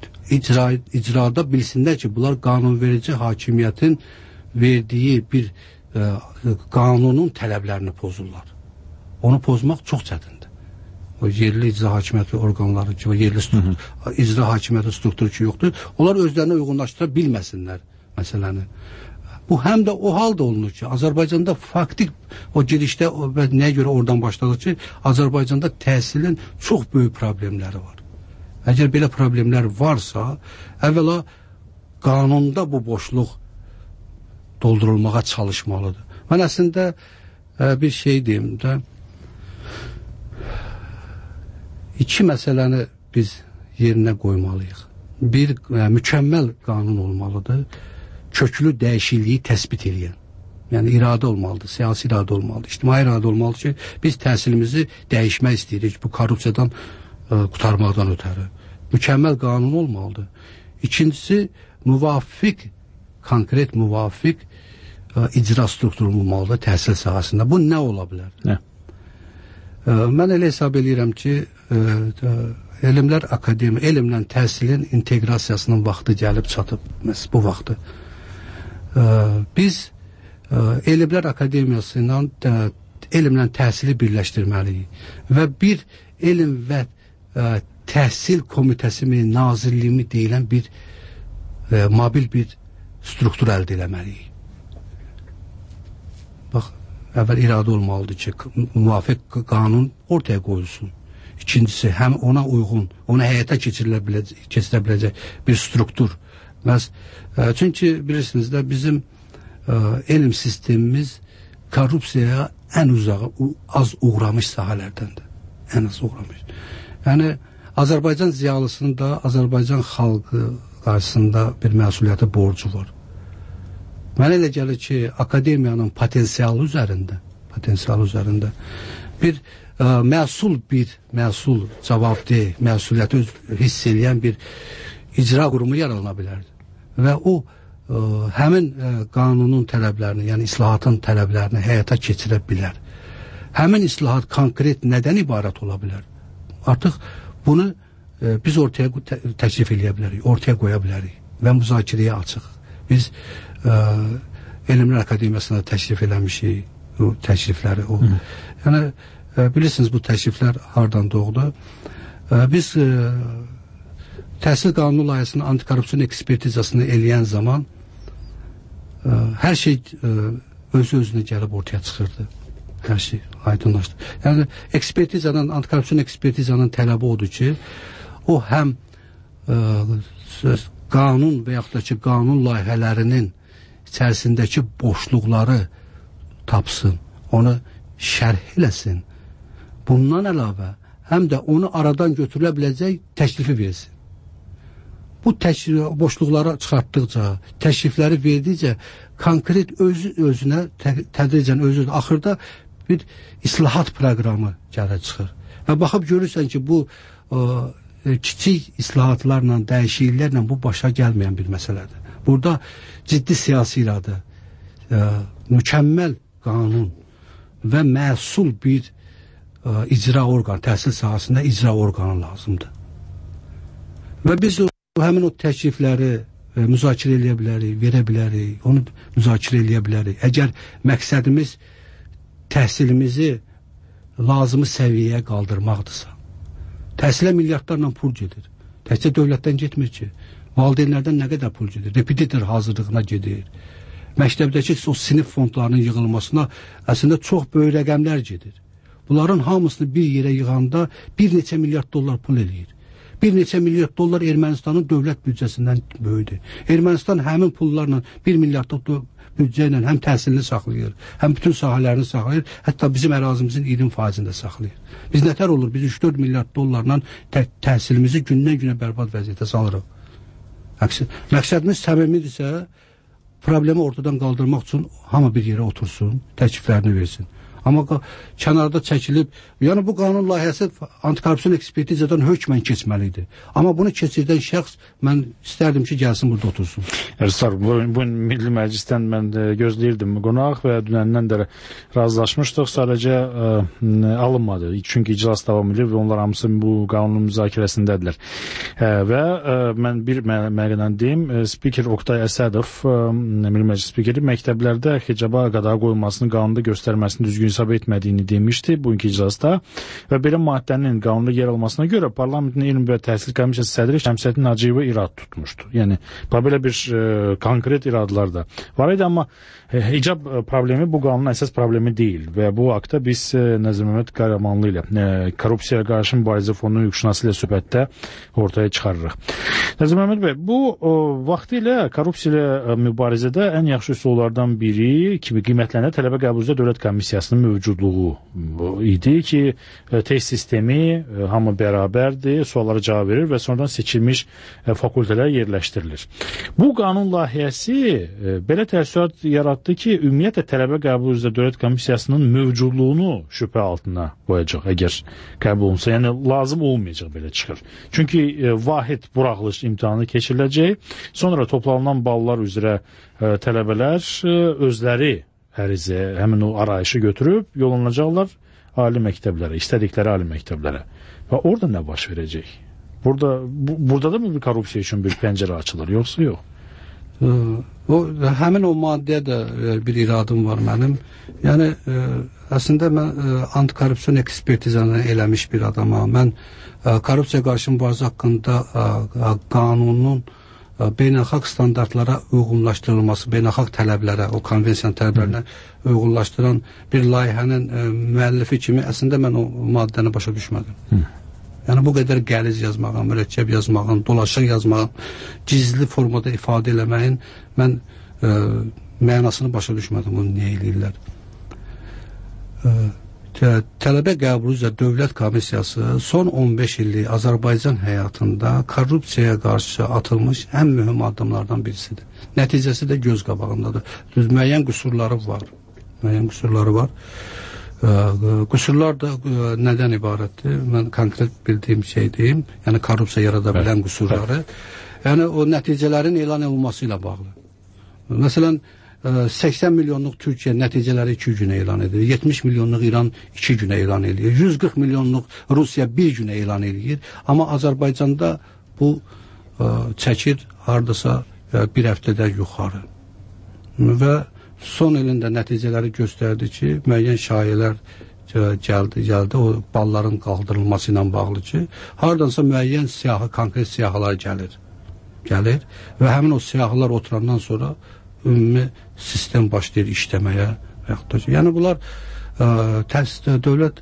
icrada bilsinlər ki, bunlar qanunverici hakimiyyətin verdiyi bir qanunun tələblərini pozurlar. Onu pozmaq çox çətindir. O yerli icra hakimiyyəti orqanları ki, o yerli icra hakimiyyəti strukturu ki, yoxdur. Onlar özlərinə uyğunlaşdıra bilməsinlər məsələni. Bu həm də o halda olunur ki, Azərbaycanda faktik o girişdə və nəyə görə oradan başladı ki, Azərbaycanda təhsilin çox böyük problemləri var. Əgər belə problemlər varsa, əvvəla qanunda bu boşluq doldurulmağa çalışmalıdır. Mən əslində bir şey deyim də, iki məsələni biz yerinə qoymalıyıq. Bir, mükəmməl qanun olmalıdır, köklü dəyişikliyi təsbit edən. Yəni, iradə olmalıdır, siyasi iradə olmalıdır, ictimai iradə olmalıdır ki, biz təhsilimizi dəyişmək istəyirik, bu korrupsiyadan qutarmaqdan ötəri. Mükəmməl qanun olmalıdır. İkincisi, konkret müvafiq icra strukturu olmalıdır təhsil sahəsində. Bu nə ola bilər? Nə? Mən elə hesab edirəm ki, Elmlər Akademiyası, elmlə təhsilin inteqrasiyasının vaxtı gəlib çatıb, məhz bu vaxtı. Biz Elmlər Akademiyası ilə elmlə təhsili birləşdirməliyik və bir elm və təhsil komitəsi mi, nazirliyi deyilən bir mobil bir struktur əldə eləməliyik. Bax, əvvəl iradə olmalıdır ki, müvafiq qanun ortaya qoyulsun. İkincisi, həm ona uyğun, ona həyata keçirə biləcək bir struktur. Çünki bilirsiniz də bizim elm sistemimiz korrupsiyaya ən az uğramış sahələrdəndir. Ən az uğramış. Yəni, Azərbaycan ziyalısının da Azərbaycan xalqı qarşısında bir məsuliyyəti borcu var. Mənə elə gəlir ki, akademiyanın potensialı üzərində bir məsul cavabdeh, məsuliyyəti hiss eləyən bir icra qurumu yaralana bilərdi. Və o, həmin qanunun tələblərini, yəni islahatın tələblərini həyata keçirə bilər. Həmin islahat konkret nədən ibarət ola bilər? Artıq bunu biz ortaya təklif eləyə bilərik, ortaya qoya bilərik və müzakirəyə açıq. Biz Elmlər Akademiyasına təklif eləmişik, o təklifləri. Yəni, bilirsiniz, bu təkliflər hardan doğdu? Biz təhsil qanunu layihəsinin antikorrupsiyon ekspertizasını eləyən zaman hər şey öz-özünə gəlib ortaya çıxırdı. Hər şey aydınlaşdı. Yəni, antikorrupsiyon ekspertizanın tələbi odur ki, o həm qanun və yaxud da ki, qanun layihələrinin içərisindəki boşluqları tapsın, onu şərh eləsin. Bundan əlavə, həm də onu aradan götürülə biləcək təklifi versin. Bu boşluqları çıxartdıqca, təklifləri verdikcə, konkret özünə tədricən axırda bir islahat proqramı gəlir çıxır. Və baxıb görürsən ki, bu kiçik islahatlarla, dəyişikliklərlə bu başa gəlməyən bir məsələdir. Burada ciddi siyasi iradə, mükəmməl qanun və məsul bir icra orqanı, təhsil sahəsində icra orqanı lazımdır. Və biz həmin o təklifləri müzakirə eləyə bilərik, verə bilərik, onu müzakirə eləyə bilərik. Əgər məqsədimiz təhsilimizi lazımı səviyyəyə qaldırmaqdırsa, təhsilə milyardlarla pul gedir. Təhsil dövlətdən getmir ki. Valideynlərdən nə qədər pul gedir? Repetitor hazırlığına gedir. Məktəbdəki o sinif fondlarının yığılmasına əslində çox böyük rəqəmlər gedir. Bunların hamısını bir yerə yığanda bir neçə milyard dollar pul eləyir. Bir neçə milyard dollar Ermənistanın dövlət büdcəsindən böyüdür. Ermənistan həmin pullarla 1 milyardlıq büdcə ilə həm təhsilini saxlayır, həm bütün sahələrini saxlayır, hətta bizim ərazimizin 20%-ni də saxlayır. Biz nətər olur? Biz 3-4 milyard dollarla təhsilimizi gündən-günə bərbad vəziyyətə salırıq. Məqsədimiz səmimidirsə, problemi ortadan qaldırmaq üçün hamı bir yerə otursun, təkliflərini versin. Amma kənarda çəkilib, yəni bu qanun layihəsi antikorrupsiyon ekspertizadan hökmən keçməlidir. Amma bunu keçirdən şəxs, mən istərdim ki, gəlsin burada otursun. Sağ bu Milli Məclisdən mən gözləyirdim qonaq və dünəndən də razılaşmışdıq, sadəcə alınmadı. Çünki iclas davam edir və onlar hamısı bu qanunun müzakirəsindədirlər. Və mən bir məqadən deyim, spiker Oktay Əsədov, Milli Məclis spikeri, məktəblərdə hicaba qadağa qoyulmasını qanunda göstərməsini düzgün hesab etmədiyini demişdi bugünkü iclasda və belə maddənin qanunda yer almasına görə Parlamentin Elm və Təhsil Komissiyası sədri Şəmsəddin Hacıyeva irad tutmuşdu. Yəni, belə bir konkret iradlar da var idi, amma icab problemi bu qanunun əsas problemi deyil və bu haqda biz Nəzir Məhəmməd Qəhrəmanlı ilə korrupsiyaya qarşı mübarizə fondunun hüquqşünası ilə söhbətdə ortaya çıxarırıq. Nəzir Məhəmməd bəy, bu vaxtı ilə korrupsiya ilə mübarizədə ən yaxşı üsullardan biri kimi qiymətlənən tələbə qəbulunda Dövlət Komissiyasının mövcudluğu idi ki, test sistemi hamı bərabərdir, suallara cavab verir və sonradan seçilmiş fakültələr yerləşdirilir. Bu qanun layihəsi belə təəssürat yaratdı ki, ümumiyyətlə tələbə qəbulu üzrə Dövlət Komissiyasının mövcudluğunu şübhə altına qoyacaq, əgər qəbul olunsa. Yəni, lazım olmayacaq belə çıxır. Çünki vahid buraxılış imtahanı keçiriləcək, sonra toplanan ballar üzrə tələbələr özləri ərizə, həmin o arayışı götürüb yollanacaqlar ali məktəblərə, istədikləri ali məktəblərə. Və orada nə baş verəcək? Burada da mı bir korrupsiya üçün bir pəncərə açılır, yoxsa yox? Həmin o maddəyə də bir iradım var mənim. Yəni, əslində mən antikorrupsiyon ekspertizanı eləmiş bir adamam. Mən korrupsiya qarşı mübarizə haqqında qanunun beynəlxalq standartlara uyğunlaşdırılması, beynəlxalq tələblərə, o konvensiya tələblərinə uyğunlaşdıran bir layihənin müəllifi kimi əslində mən o maddəni başa düşmədim. Yəni bu qədər qəliz yazmağın, mürəkkəb yazmağın, dolaşıq yazmağın, gizli formada ifadə eləməyin mən mənasını başa düşmədim, bunu niyə eləyirlər. Tələbə qəbulu üzrə Dövlət Komissiyası son 15 illik Azərbaycan həyatında korrupsiyaya qarşı atılmış ən mühüm addımlardan birisidir. Nəticəsi də göz qabağındadır. Müəyyən qüsurları var. Qüsurlar da nədən ibarətdir? Mən konkret bildiyim şey deyim. Yəni korrupsiya yarada bilən qüsurları. Yəni o nəticələrin elan olunması ilə bağlı. Məsələn, 80 milyonluq Türkiyə nəticələri 2 günə elan edir. 70 milyonluq İran 2 günə elan edir. 140 milyonluq Rusiya 1 günə elan edir. Amma Azərbaycanda bu çəkir hardasa bir həftədən yuxarı. Və son ilində nəticələri göstərdi ki, müəyyən şayələr gəldi, o balların qaldırılması ilə bağlı ki, hardansa müəyyən siyahı, konkret siyahılar gəlir və həmin o siyahılar oturandan sonra ümumi sistem başlayır işləməyə. Yəni bunlar dövlət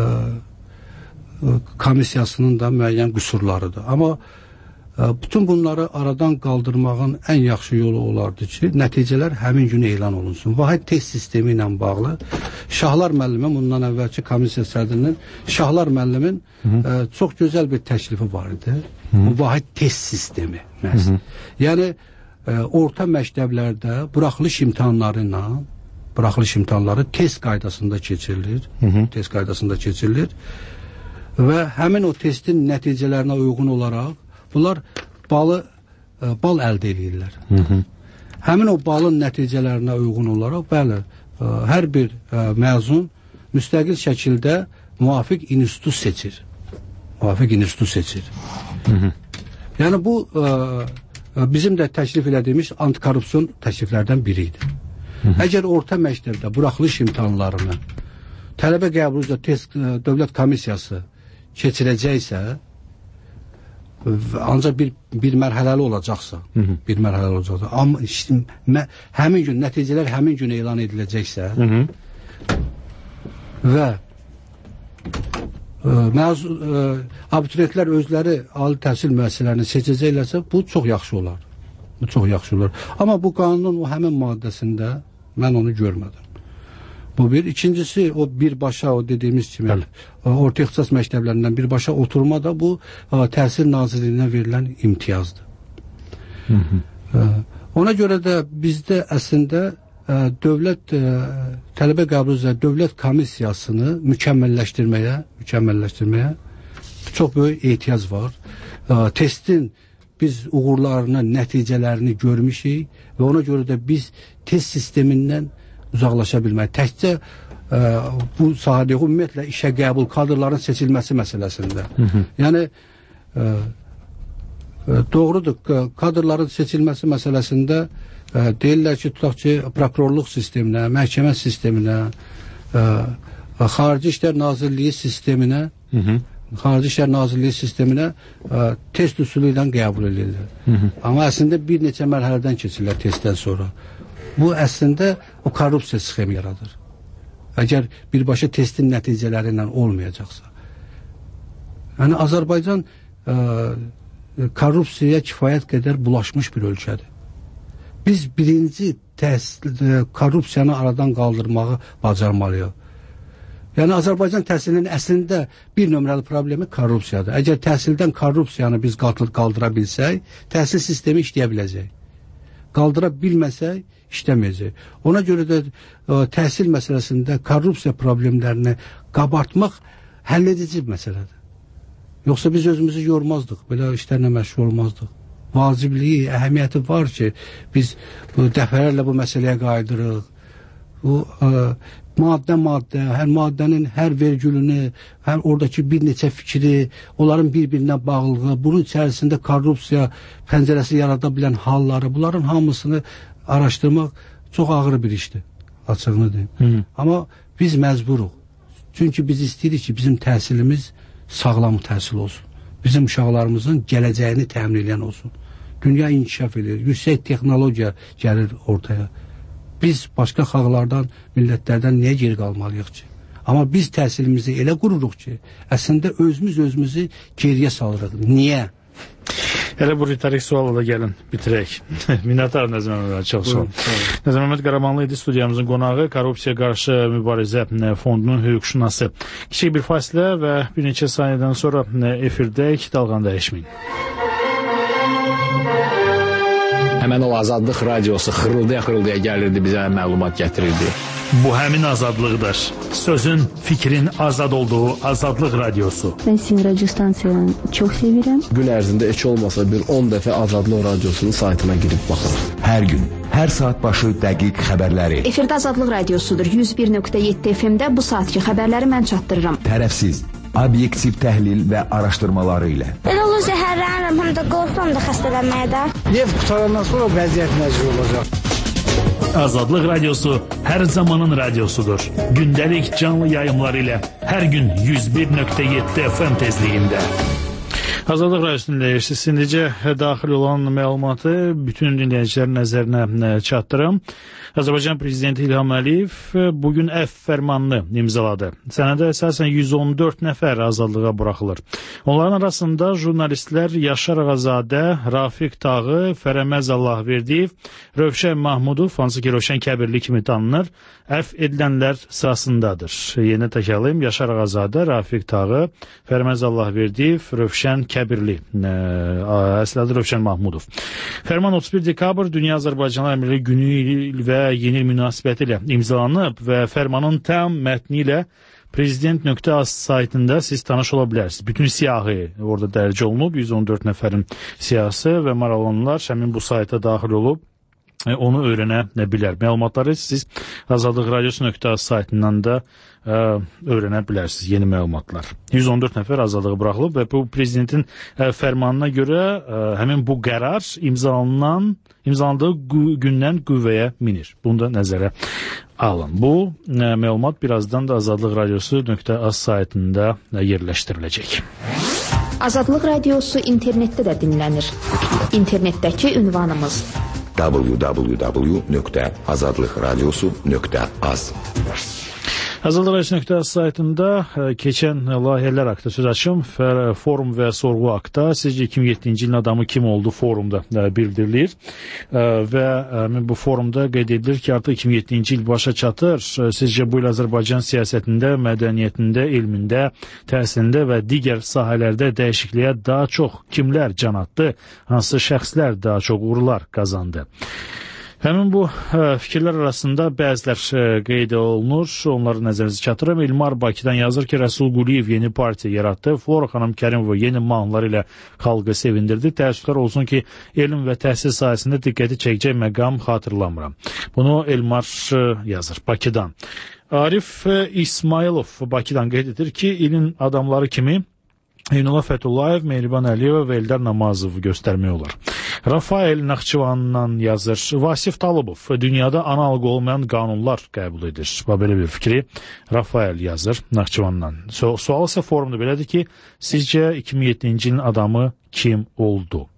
komissiyasının da müəyyən qüsurlarıdır. Amma bütün bunları aradan qaldırmağın ən yaxşı yolu olardı ki, nəticələr həmin gün elan olunsun. Vahid test sistemi ilə bağlı Şahlar müəllimin, bundan əvvəlki komissiya sədrinin Şahlar müəllimin çox gözəl bir təklifi var idi. Bu vahid test sistemi. Yəni orta məktəblərdə buraxılış imtahanları test qaydasında keçirilir. Və həmin o testin nəticələrinə uyğun olaraq bunlar bal əldə edirlər. Həmin o balın nəticələrinə uyğun olaraq, bəli, hər bir məzun müstəqil şəkildə müvafiq institut seçir. Yəni bu bizim də təklif elədiyimiz antikorrupsiyon təkliflərdən biri idi. Əgər orta məktəbdə buraxılış imtahanlarını tələbə qəbulu üzrə test dövlət komissiyası keçirəcəksə, ancaq bir mərhələli olacaqsa, amma həmin gün, nəticələr həmin gün elan ediləcəksə və abituriyentlər özləri ali təhsil müəssisələrini seçəcəklərsə, bu çox yaxşı olar. Amma bu qanunun o həmin maddəsində mən onu görmədim. Bu bir. İkincisi, o birbaşa, o dediyimiz kimi, orta ixtisas məktəblərindən birbaşa oturma da bu Təhsil Nazirliyinə verilən imtiyazdır. Ona görə də bizdə əslində tələbə qəbulu üzrə dövlət komissiyasını mükəmməlləşdirməyə çox böyük ehtiyac var. Testin biz uğurlarını, nəticələrini görmüşük və ona görə də biz test sistemindən uzaqlaşa bilmək. Təkcə bu sahədə ümumiyyətlə işə qəbul, kadrların seçilməsi məsələsində. Yəni doğrudur, kadrların seçilməsi məsələsində deyirlər ki, tutaq ki, prokurorluq sisteminə, məhkəmə sisteminə, Xarici İşlər Nazirliyi sisteminə test üsulu ilə qəbul edirlər. Amma əslində bir neçə mərhələdən keçirlər testdən sonra. Bu əslində o korrupsiya sxemi yaradır. Əgər birbaşa testin nəticələri ilə olmayacaqsa. Yəni Azərbaycan korrupsiyaya kifayət qədər bulaşmış bir ölkədir. Biz birinci korrupsiyanı aradan qaldırmağı bacarmalıyıq. Yəni Azərbaycan təhsilinin əslində bir nömrəli problemi korrupsiyadır. Əgər təhsildən korrupsiyanı biz qaldıra bilsək, təhsil sistemi işləyə biləcək. Qaldıra bilməsək, işləməyəcək. Ona görə də təhsil məsələsində korrupsiya problemlərini qabartmaq həll edici məsələdir. Yoxsa biz özümüzü yormazdıq, belə işlərlə məşğul olmazdıq. Vacibliyi, əhəmiyyəti var ki, biz dəfələrlə bu məsələyə qayıdırıq. maddə, hər maddənin hər vergülünü, hər oradakı bir neçə fikri, onların bir-birinə bağlılığı, bunun içərisində korrupsiya pəncərəsi yarada bilən halları, bunların hamısını araşdırmaq çox ağır bir işdir, açığını deyim. Amma biz məcburuq. Çünki biz istəyirik ki, bizim təhsilimiz sağlam təhsil olsun. Bizim uşaqlarımızın gələcəyini təmin edən olsun. Dünya inkişaf edir, yüksək texnologiya gəlir ortaya. Biz başqa xalqlardan, millətlərdən niyə geri qalmalıyıq ki? Amma biz təhsilimizi elə qururuq ki, əslində özümüzü geriyə salırıq. Niyə? Elə bu ritorik sualla da gəlin, bitirək. Minnəttar Nəzim Məmməd, çox sağ olun. Nəzim Məmməd Qaramanlı idi studiyamızın qonağı, Korrupsiya qarşı mübarizə fondunun hüquqşünası. Kiçik bir fasilə və bir neçə saniyədən sonra efirdəyik, dalğan dəyişməyin. Həmən o Azadlıq radiosu xırıldaya gəlirdi, bizə məlumat gətirirdi. Bu həmin azadlıqdır. Sözün, fikrin azad olduğu Azadlıq radiosu. Ben sizin radyo stansiyanı çok seviyorum. Gün ərzində heç olmasa bir 10 dəfə Azadlıq radiosunun saytına girib baxır. Hər gün, hər saat başı dəqiq xəbərləri. Efirdə Azadlıq radiosudur. 101.7 FM-də bu saatki xəbərləri mən çatdırıram. Tərəfsiz, obyektiv təhlil və araşdırmaları ilə. Elə olur zəhərlənirəm, həm də qorxuram da xəstələnməyə də. Neft qutarandan sonra vəziyyət məcbur olacaq. Azadlıq radiosu hər zamanın radiosudur. Gündəlik canlı yayımlar ilə hər gün 101.7 FM tezliyində. Azadlıq radiosunu dinləyirsiniz. Sindicə daxil olan məlumatı bütün dinləyicilərin nəzərinə çatdırım. Azərbaycan Prezidenti İlham Əliyev bugün F fərmanını imzaladı. Sənədə əsasən 114 nəfər azadlığa buraxılır. Onların arasında jurnalistlər Yaşar Ağazadə, Rafiq Tağı, Fərəməz Allahverdiyev, Rövşən Mahmudov, hansı ki Rövşən Kəbirli kimi tanınır, əf edilənlər sırasındadır. Yeni təkrarlayım, Yaşar Ağazadə, Rafiq Tağı, Fərəməz Allahverdiyev, Rövşən Kəbirli, əslində Rövşən Mahmudov. Fərman 31 dekabr Dünya Azərbaycanlı Əmirlik Günü və yeni münasibəti ilə imzalanıb və fərmanın tam mətni ilə prezident.az saytında siz tanış ola bilərsiniz. Bütün siyahı orada dərc olunub, 114 nəfərin siyahısı və maraqlananlar həmin bu sayta daxil olub onu öyrənə bilər. Məlumatları siz Azadlıq radiosu.az saytından da öyrənə bilərsiniz, yeni məlumatlar. 114 nəfər azadlığı buraxılıb və bu prezidentin fərmanına görə həmin bu qərar imzalandığı gündən qüvvəyə minir. Bunu da nəzərə alın. Bu məlumat birazdan da Azadlıq radiosu.az saytında yerləşdiriləcək. Azadlıq radiosu internetdə də dinlənir. İnternetdəki ünvanımız www.azadlıqradiosu.az. Azadlıq radiosu.az saytında keçən layihələr haqqında söz açım. Forum və sorğu haqqında sizcə 2007-ci ilin adamı kim oldu forumda bildirilir və bu forumda qeyd edilir ki, artıq 2007-ci il başa çatır. Sizcə bu il Azərbaycan siyasətində, mədəniyyətində, elmində, təhsilində və digər sahələrdə dəyişikliyə daha çox kimlər can atdı, hansı şəxslər daha çox uğurlar qazandı? Həmin bu fikirlər arasında bəzilər qeyd olunur, onları nəzərinizə çatdırım. İlmar Bakıdan yazır ki, Rəsul Quliyev yeni partiya yaratdı, Flora xanım Kərimova yeni mahnılar ilə xalqı sevindirdi. Təəssüflər olsun ki, elm və təhsil sahəsində diqqəti çəkəcək məqam xatırlamıram. Bunu Elmar yazır Bakıdan. Arif İsmailov Bakıdan qeyd edir ki, ilin adamları kimi Eynullah Fəthullayev, Mehriban Əliyeva və Eldar Namazovu göstərmək olar. Rafael Naxçıvandan yazır. Vasif Talıbov dünyada analog olmayan qanunlar qəbul edir. Belə bir fikri Rafael yazır Naxçıvandan. Sual isə forumda belədir ki, sizcə 2007-ci ilin adamı kim oldu?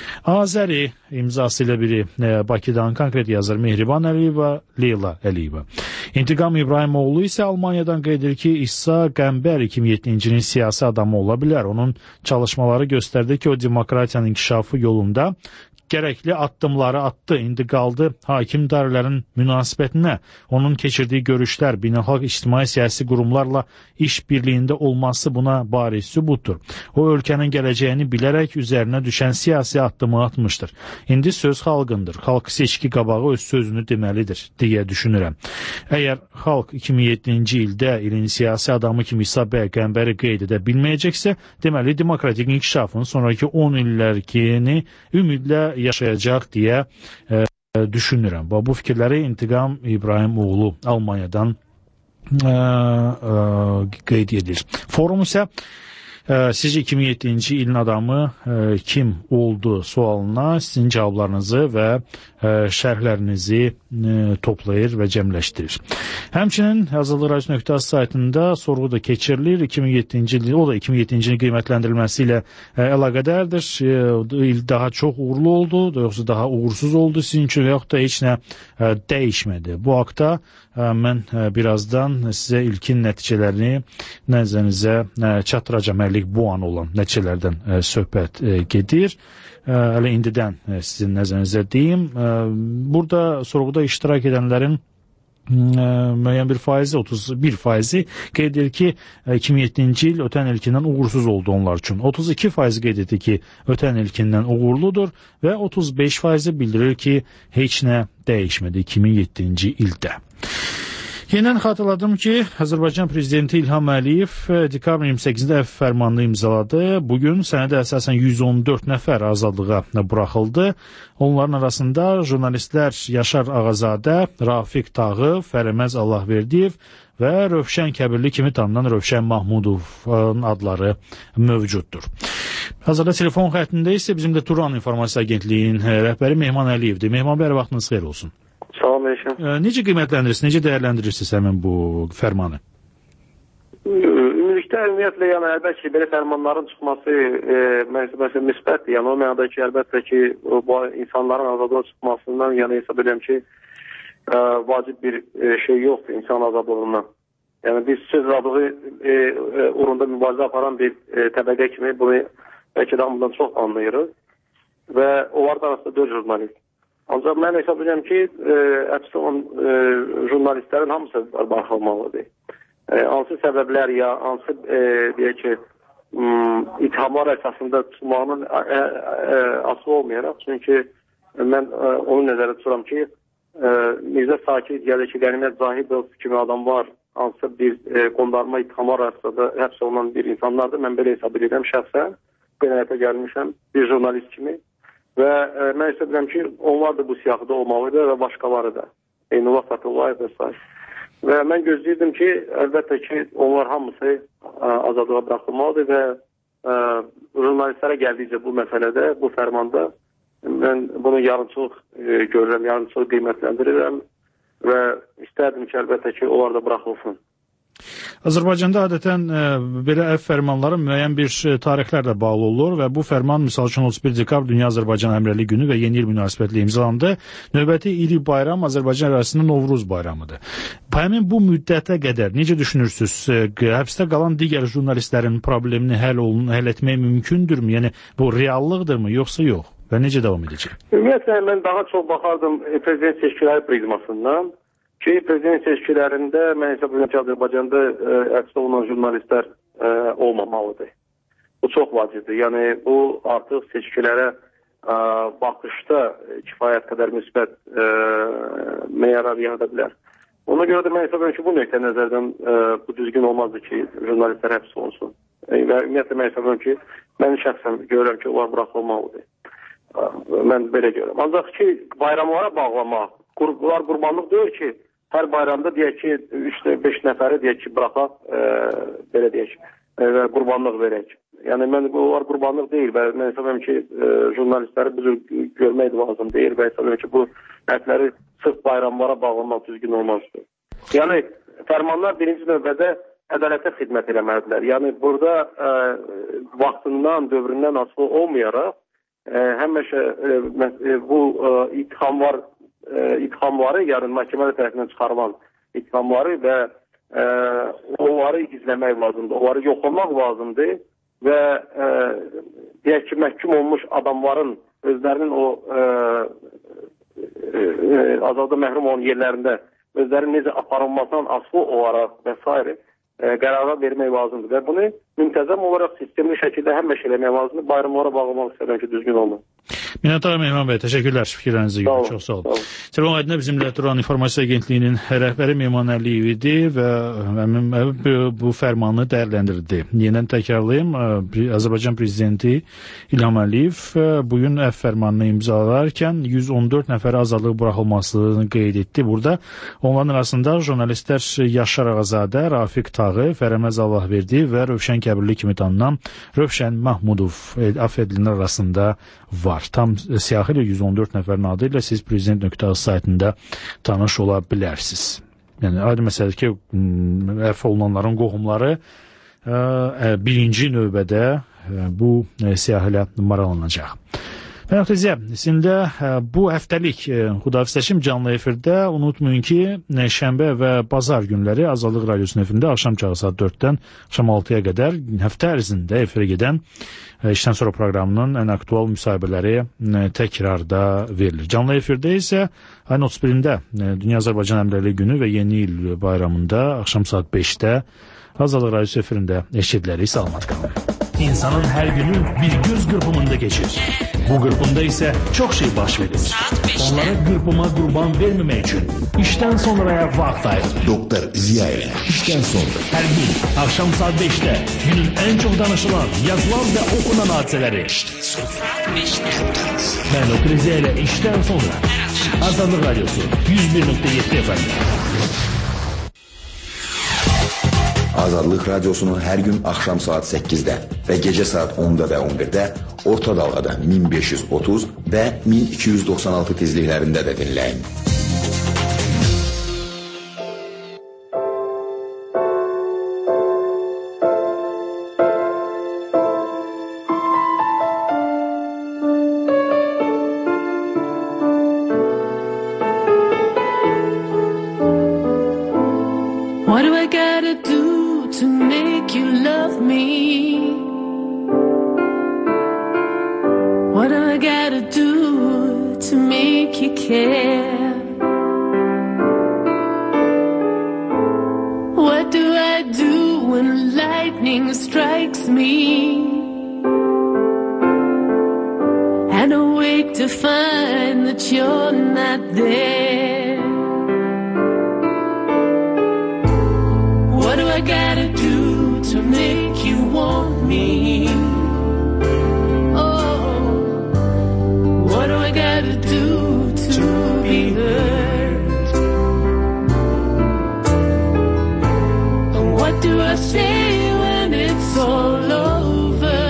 Azəri imzası ilə biri Bakıdan konkret yazır Mehriban Əliyeva, Leyla Əliyeva. İntiqam İbrahimoğlu isə Almaniyadan qeyd edir ki, İsa Qəmbər 2007-ci ilin siyasi adamı ola bilər. Onun çalışmaları göstərdi ki, o demokratiyanın inkişafı yolunda gərəkli addımları atdı. İndi qaldı hakim dairələrin münasibətinə. Onun keçirdiyi görüşlər, beynəlxalq ictimai siyasi qurumlarla iş birliyində olması buna bariz sübutdur. O ölkənin gələcəyini bilərək üzərinə düşən siyasi addımı atmışdır. İndi söz xalqındır. Xalq seçki qabağı öz sözünü deməlidir, deyə düşünürəm. Əgər xalq 2007-ci ildə ilin siyasi adamı kimi İsa bəy Qəmbəri qeyd edə bilməyəcəksə, deməli demokratik inkişafın sonraki 10 illərkini ümidlə yaşayacaq deyə düşünürəm. Bu fikirləri İntiqam İbrahimoğlu Almaniyadan qeyd edilir. Forum isə sizcə 2007-ci ilin adamı kim oldu sualına sizin cavablarınızı və şərhlərinizi toplayır və cəmləşdirir. Həmçinin azadlıqradio.az saytında sorğu da keçirilir. 2007-ci il, o da 2007-ci ilin qiymətləndirilməsi ilə əlaqədardır. İl daha çox uğurlu oldu, yoxsa daha uğursuz oldu sizin üçün, yoxsa da heç nə dəyişmədi. Bu haqda mən birazdan sizə ilkin nəticələrini nəzərinizə çatdıracağım. Bu an olan nəticələrdən söhbət gedir. Hələ indidən sizin nəzərinizə deyim. Burada sorğuda iştirak edənlərin müəyyən bir faizi, 31% qeyd edir ki, 2007-ci il ötən ilkindən uğursuz oldu onlar üçün. 32% qeyd edir ki, ötən ilkindən uğurludur və 35% bildirir ki, heç nə dəyişmədi 2007-ci ildə. Yenən xatırladım ki, Azərbaycan Prezidenti İlham Əliyev dekabrın 28-də əfv fərmanını imzaladı. Bugün sənədə əsasən 114 nəfər azadlığa buraxıldı. Onların arasında jurnalistlər Yaşar Ağazadə, Rafiq Tağı, Fərəməz Allahverdiyev və Rövşən Kəbirli kimi tanınan Rövşən Mahmudovun adları mövcuddur. Hazırda telefon xəttində isə bizim də Turan İnformasiya Agentliyinin rəhbəri Mehman Əliyevdir. Mehman bəy, vaxtınız xeyir olsun. Salam əleykum. Necə qiymətləndirirsiniz, necə dəyərləndirirsiniz həmin bu fərmanı? Ümumiyyətlə, yəni əlbəttə ki, belə fərmanların çıxması məsələsi müsbətdir. Yəni o mənada ki, əlbəttə ki, bu insanların azadlığa çıxmasından, yəni hesab edirəm ki, vacib bir şey yoxdur insan azadlığından. Yəni biz söz azadlığı uğrunda mübarizə aparan bir təbəqə kimi bunu bəlkə də hamıdan çox anlayırıq və onlar da arasında 4 jurnalist. Ancaq mən hesab edirəm ki, həbsdə olan jurnalistlərin hamısı baxılmalıdır. Hansı səbəblər ya hansı deyək ki, ithamlar əsasında tutulmağının asılı olmayaraq. Çünki mən onu nəzərdə tuturam ki, Mirzə Sakir, yəni ki, Qənimət Zahidov kimi adam var, hansı bir qondarma ithamlar arasında həbs olunan bir insanlardır. Mən belə hesab edirəm şəxsən, qənaətə gəlmişəm bir jurnalist kimi. Və mən hesab edirəm ki, onlar da bu siyahıda olmalıdır və başqaları da. Eynullah Fəthullayev və s. Və mən gözləyirdim ki, əlbəttə ki, onlar hamısı azadlığa buraxılmalıdır və jurnalistlərə gəldikcə bu məsələdə, bu fərmanda mən bunu yarımçılıq görürəm, yarımçılıq qiymətləndirirəm və istərdim ki, əlbəttə ki, onlar da buraxılsın. Azərbaycanda adətən belə əfv fərmanları müəyyən bir tarixlərlə bağlı olur və bu fərman misal üçün 31 dekabr Dünya Azərbaycan Həmrəylik Günü və Yeni il münasibətilə imzalandı. Növbəti iri bayram Azərbaycan ərazisində Novruz bayramıdır. Həmin bu müddətə qədər necə düşünürsünüz? Həbsdə qalan digər jurnalistlərin problemini həll etmək mümkündürmü? Yəni bu reallıqdırmı, yoxsa yox? Və necə davam edəcək? Ümumiyyətlə, mən daha çox baxardım prezident seçkiləri prizmasından. Ki, prezident seçkilərində mən hesab edirəm ki, Azərbaycanda həbsdə olunan jurnalistlər olmamalıdır. Bu çox vacibdir. Yəni, bu artıq seçkilərə baxışda kifayət qədər müsbət meyarlar yarada bilər. Ona görə də mən hesab edirəm ki, bu nöqtə nəzərdən bu düzgün olmazdı ki, jurnalistlər həbs olunsun. Və ümumiyyətlə, mən hesab edirəm ki, mən şəxsən görürəm ki, onlar buraxılmalıdır. Mən belə görürəm. Ancaq ki, bayramlara bağlamaq, bunlar qurbanlıq deyil ki, hər bayramda deyək ki, 3-5 nəfəri deyək ki, buraxaq, belə deyək, qurbanlıq verək. Yəni, onlar qurbanlıq deyil və mən hesab edirəm ki, jurnalistləri biz görmək lazım deyil və hesab edirəm ki, bu hədləri sırf bayramlara bağlamaq düzgün olmazdır. Yəni, fərmanlar birinci növbədə ədalətə xidmət eləməlidirlər. Yəni, burada vaxtından, dövründən asılı olmayaraq, həmişə bu ithamları, yəni məhkəmələr tərəfindən çıxarılan ithamları və onları izləmək lazımdır, onları yoxlamaq lazımdır və deyək ki, məhkum olmuş adamların özlərinin o azadlıqdan məhrum olan yerlərində özlərinin necə aparılmasından asılı olaraq və s. Qərara vermək lazımdır və bunu müntəzəm olaraq sistemli şəkildə həmişə eləmək lazımdır. Bayramlara bağlamaq istəyirəm ki, düzgün olmaz. Minnətdaram Mehman bəy, təşəkkürlər fikirlərinizə görə. Çox sağ olun. Telefon aydınında bizimlə duran İnformasiya Agentliyinin rəhbəri Mehman Əliyev idi və bu fərmanı dəyərləndirdi. Yenidən təkrarlayım, Azərbaycan prezidenti İlham Əliyev bugün əfv fərmanını imzalarkən 114 nəfərə azadlıq buraxılmasını qeyd etdi. Burada onların arasında jurnalistlər Yaşar Ağazadə, Rafiq Tağı, Fərəməz Allahverdi və Rövşən Kəbirli kimi tanınan Rövşən Mahmudov əfv edilənlər arasında var. Tam siyahı ilə 114 nəfərin adı ilə siz prezident.az saytında tanış ola bilərsiniz. Yəni, aydın məsələdir ki, əfv olunanların qohumları birinci növbədə bu siyahı ilə maraqlanacaq. Məlumatizə, sizdə bu həftəlik Xudafizləşim canlı efirdə unutmayın ki, şənbə və bazar günləri Azadlıq Radiosunun efirində axşam çağı saat 4-dən axşam 6-ya qədər həftə ərzində efirə gedən işdən sonra proqramının ən aktual müsahibələri təkrarda verilir. Canlı efirdə isə ayın 31-də Dünya Azərbaycan Əmrəli günü və Yeni il bayramında axşam saat 5-də Azadlıq Radiosu efirində eşidilərik. Salamat qalın. İnsanın hər günü bir göz qırpımında geçir. Bu qırpımda isə çox şey baş verir. Onlara qırpıma qurban verməmək üçün işdən sonraya vaxt ayırır. Doktor Ziya ilə işdən sonra. Hər gün axşam saat 5-də günün ən çox danışılan, yazılan və okunan hadisələri. Mən Doktor Ziya ilə işdən sonra. Azadlıq Radiosu 101.7 FM. Azadlıq Radiosu'nu hər gün axşam saat 8-də və gecə saat 10-da və 11-də orta dalğada 1530 və 1296 tezliklərində də dinləyin. What do I gotta do to make you love me? What do I gotta do to make you care? What do I do when lightning strikes me? And I wake to find that you're not there. What do I gotta do to make you want me? Oh, what do I gotta do to be heard? And what do I say when it's all over?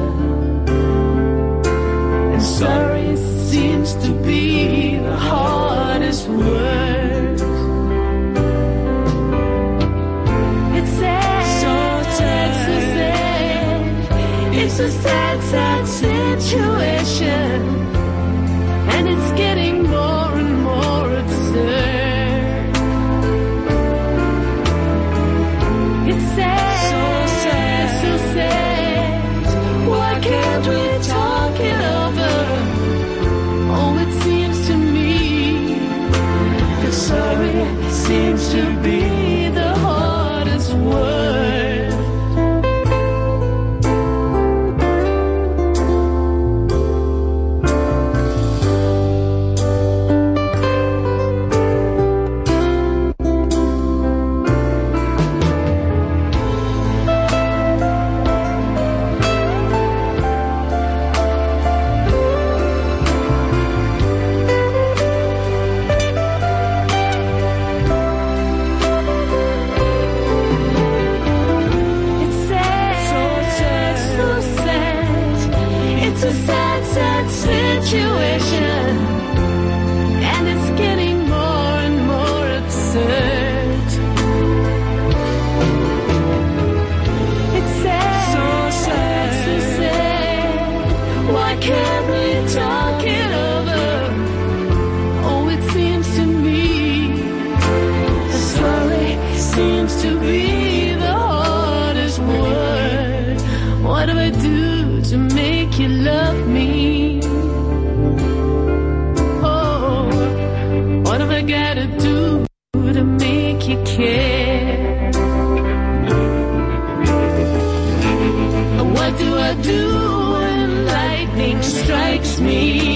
And sorry seems to be the hardest word. It's a sad, sad situation, and it's getting more and more absurd. It's sad, so sad, so sad. Why can't we talk it over? Oh, it seems to me that sorry seems to be the hardest word. What do I do when lightning strikes me?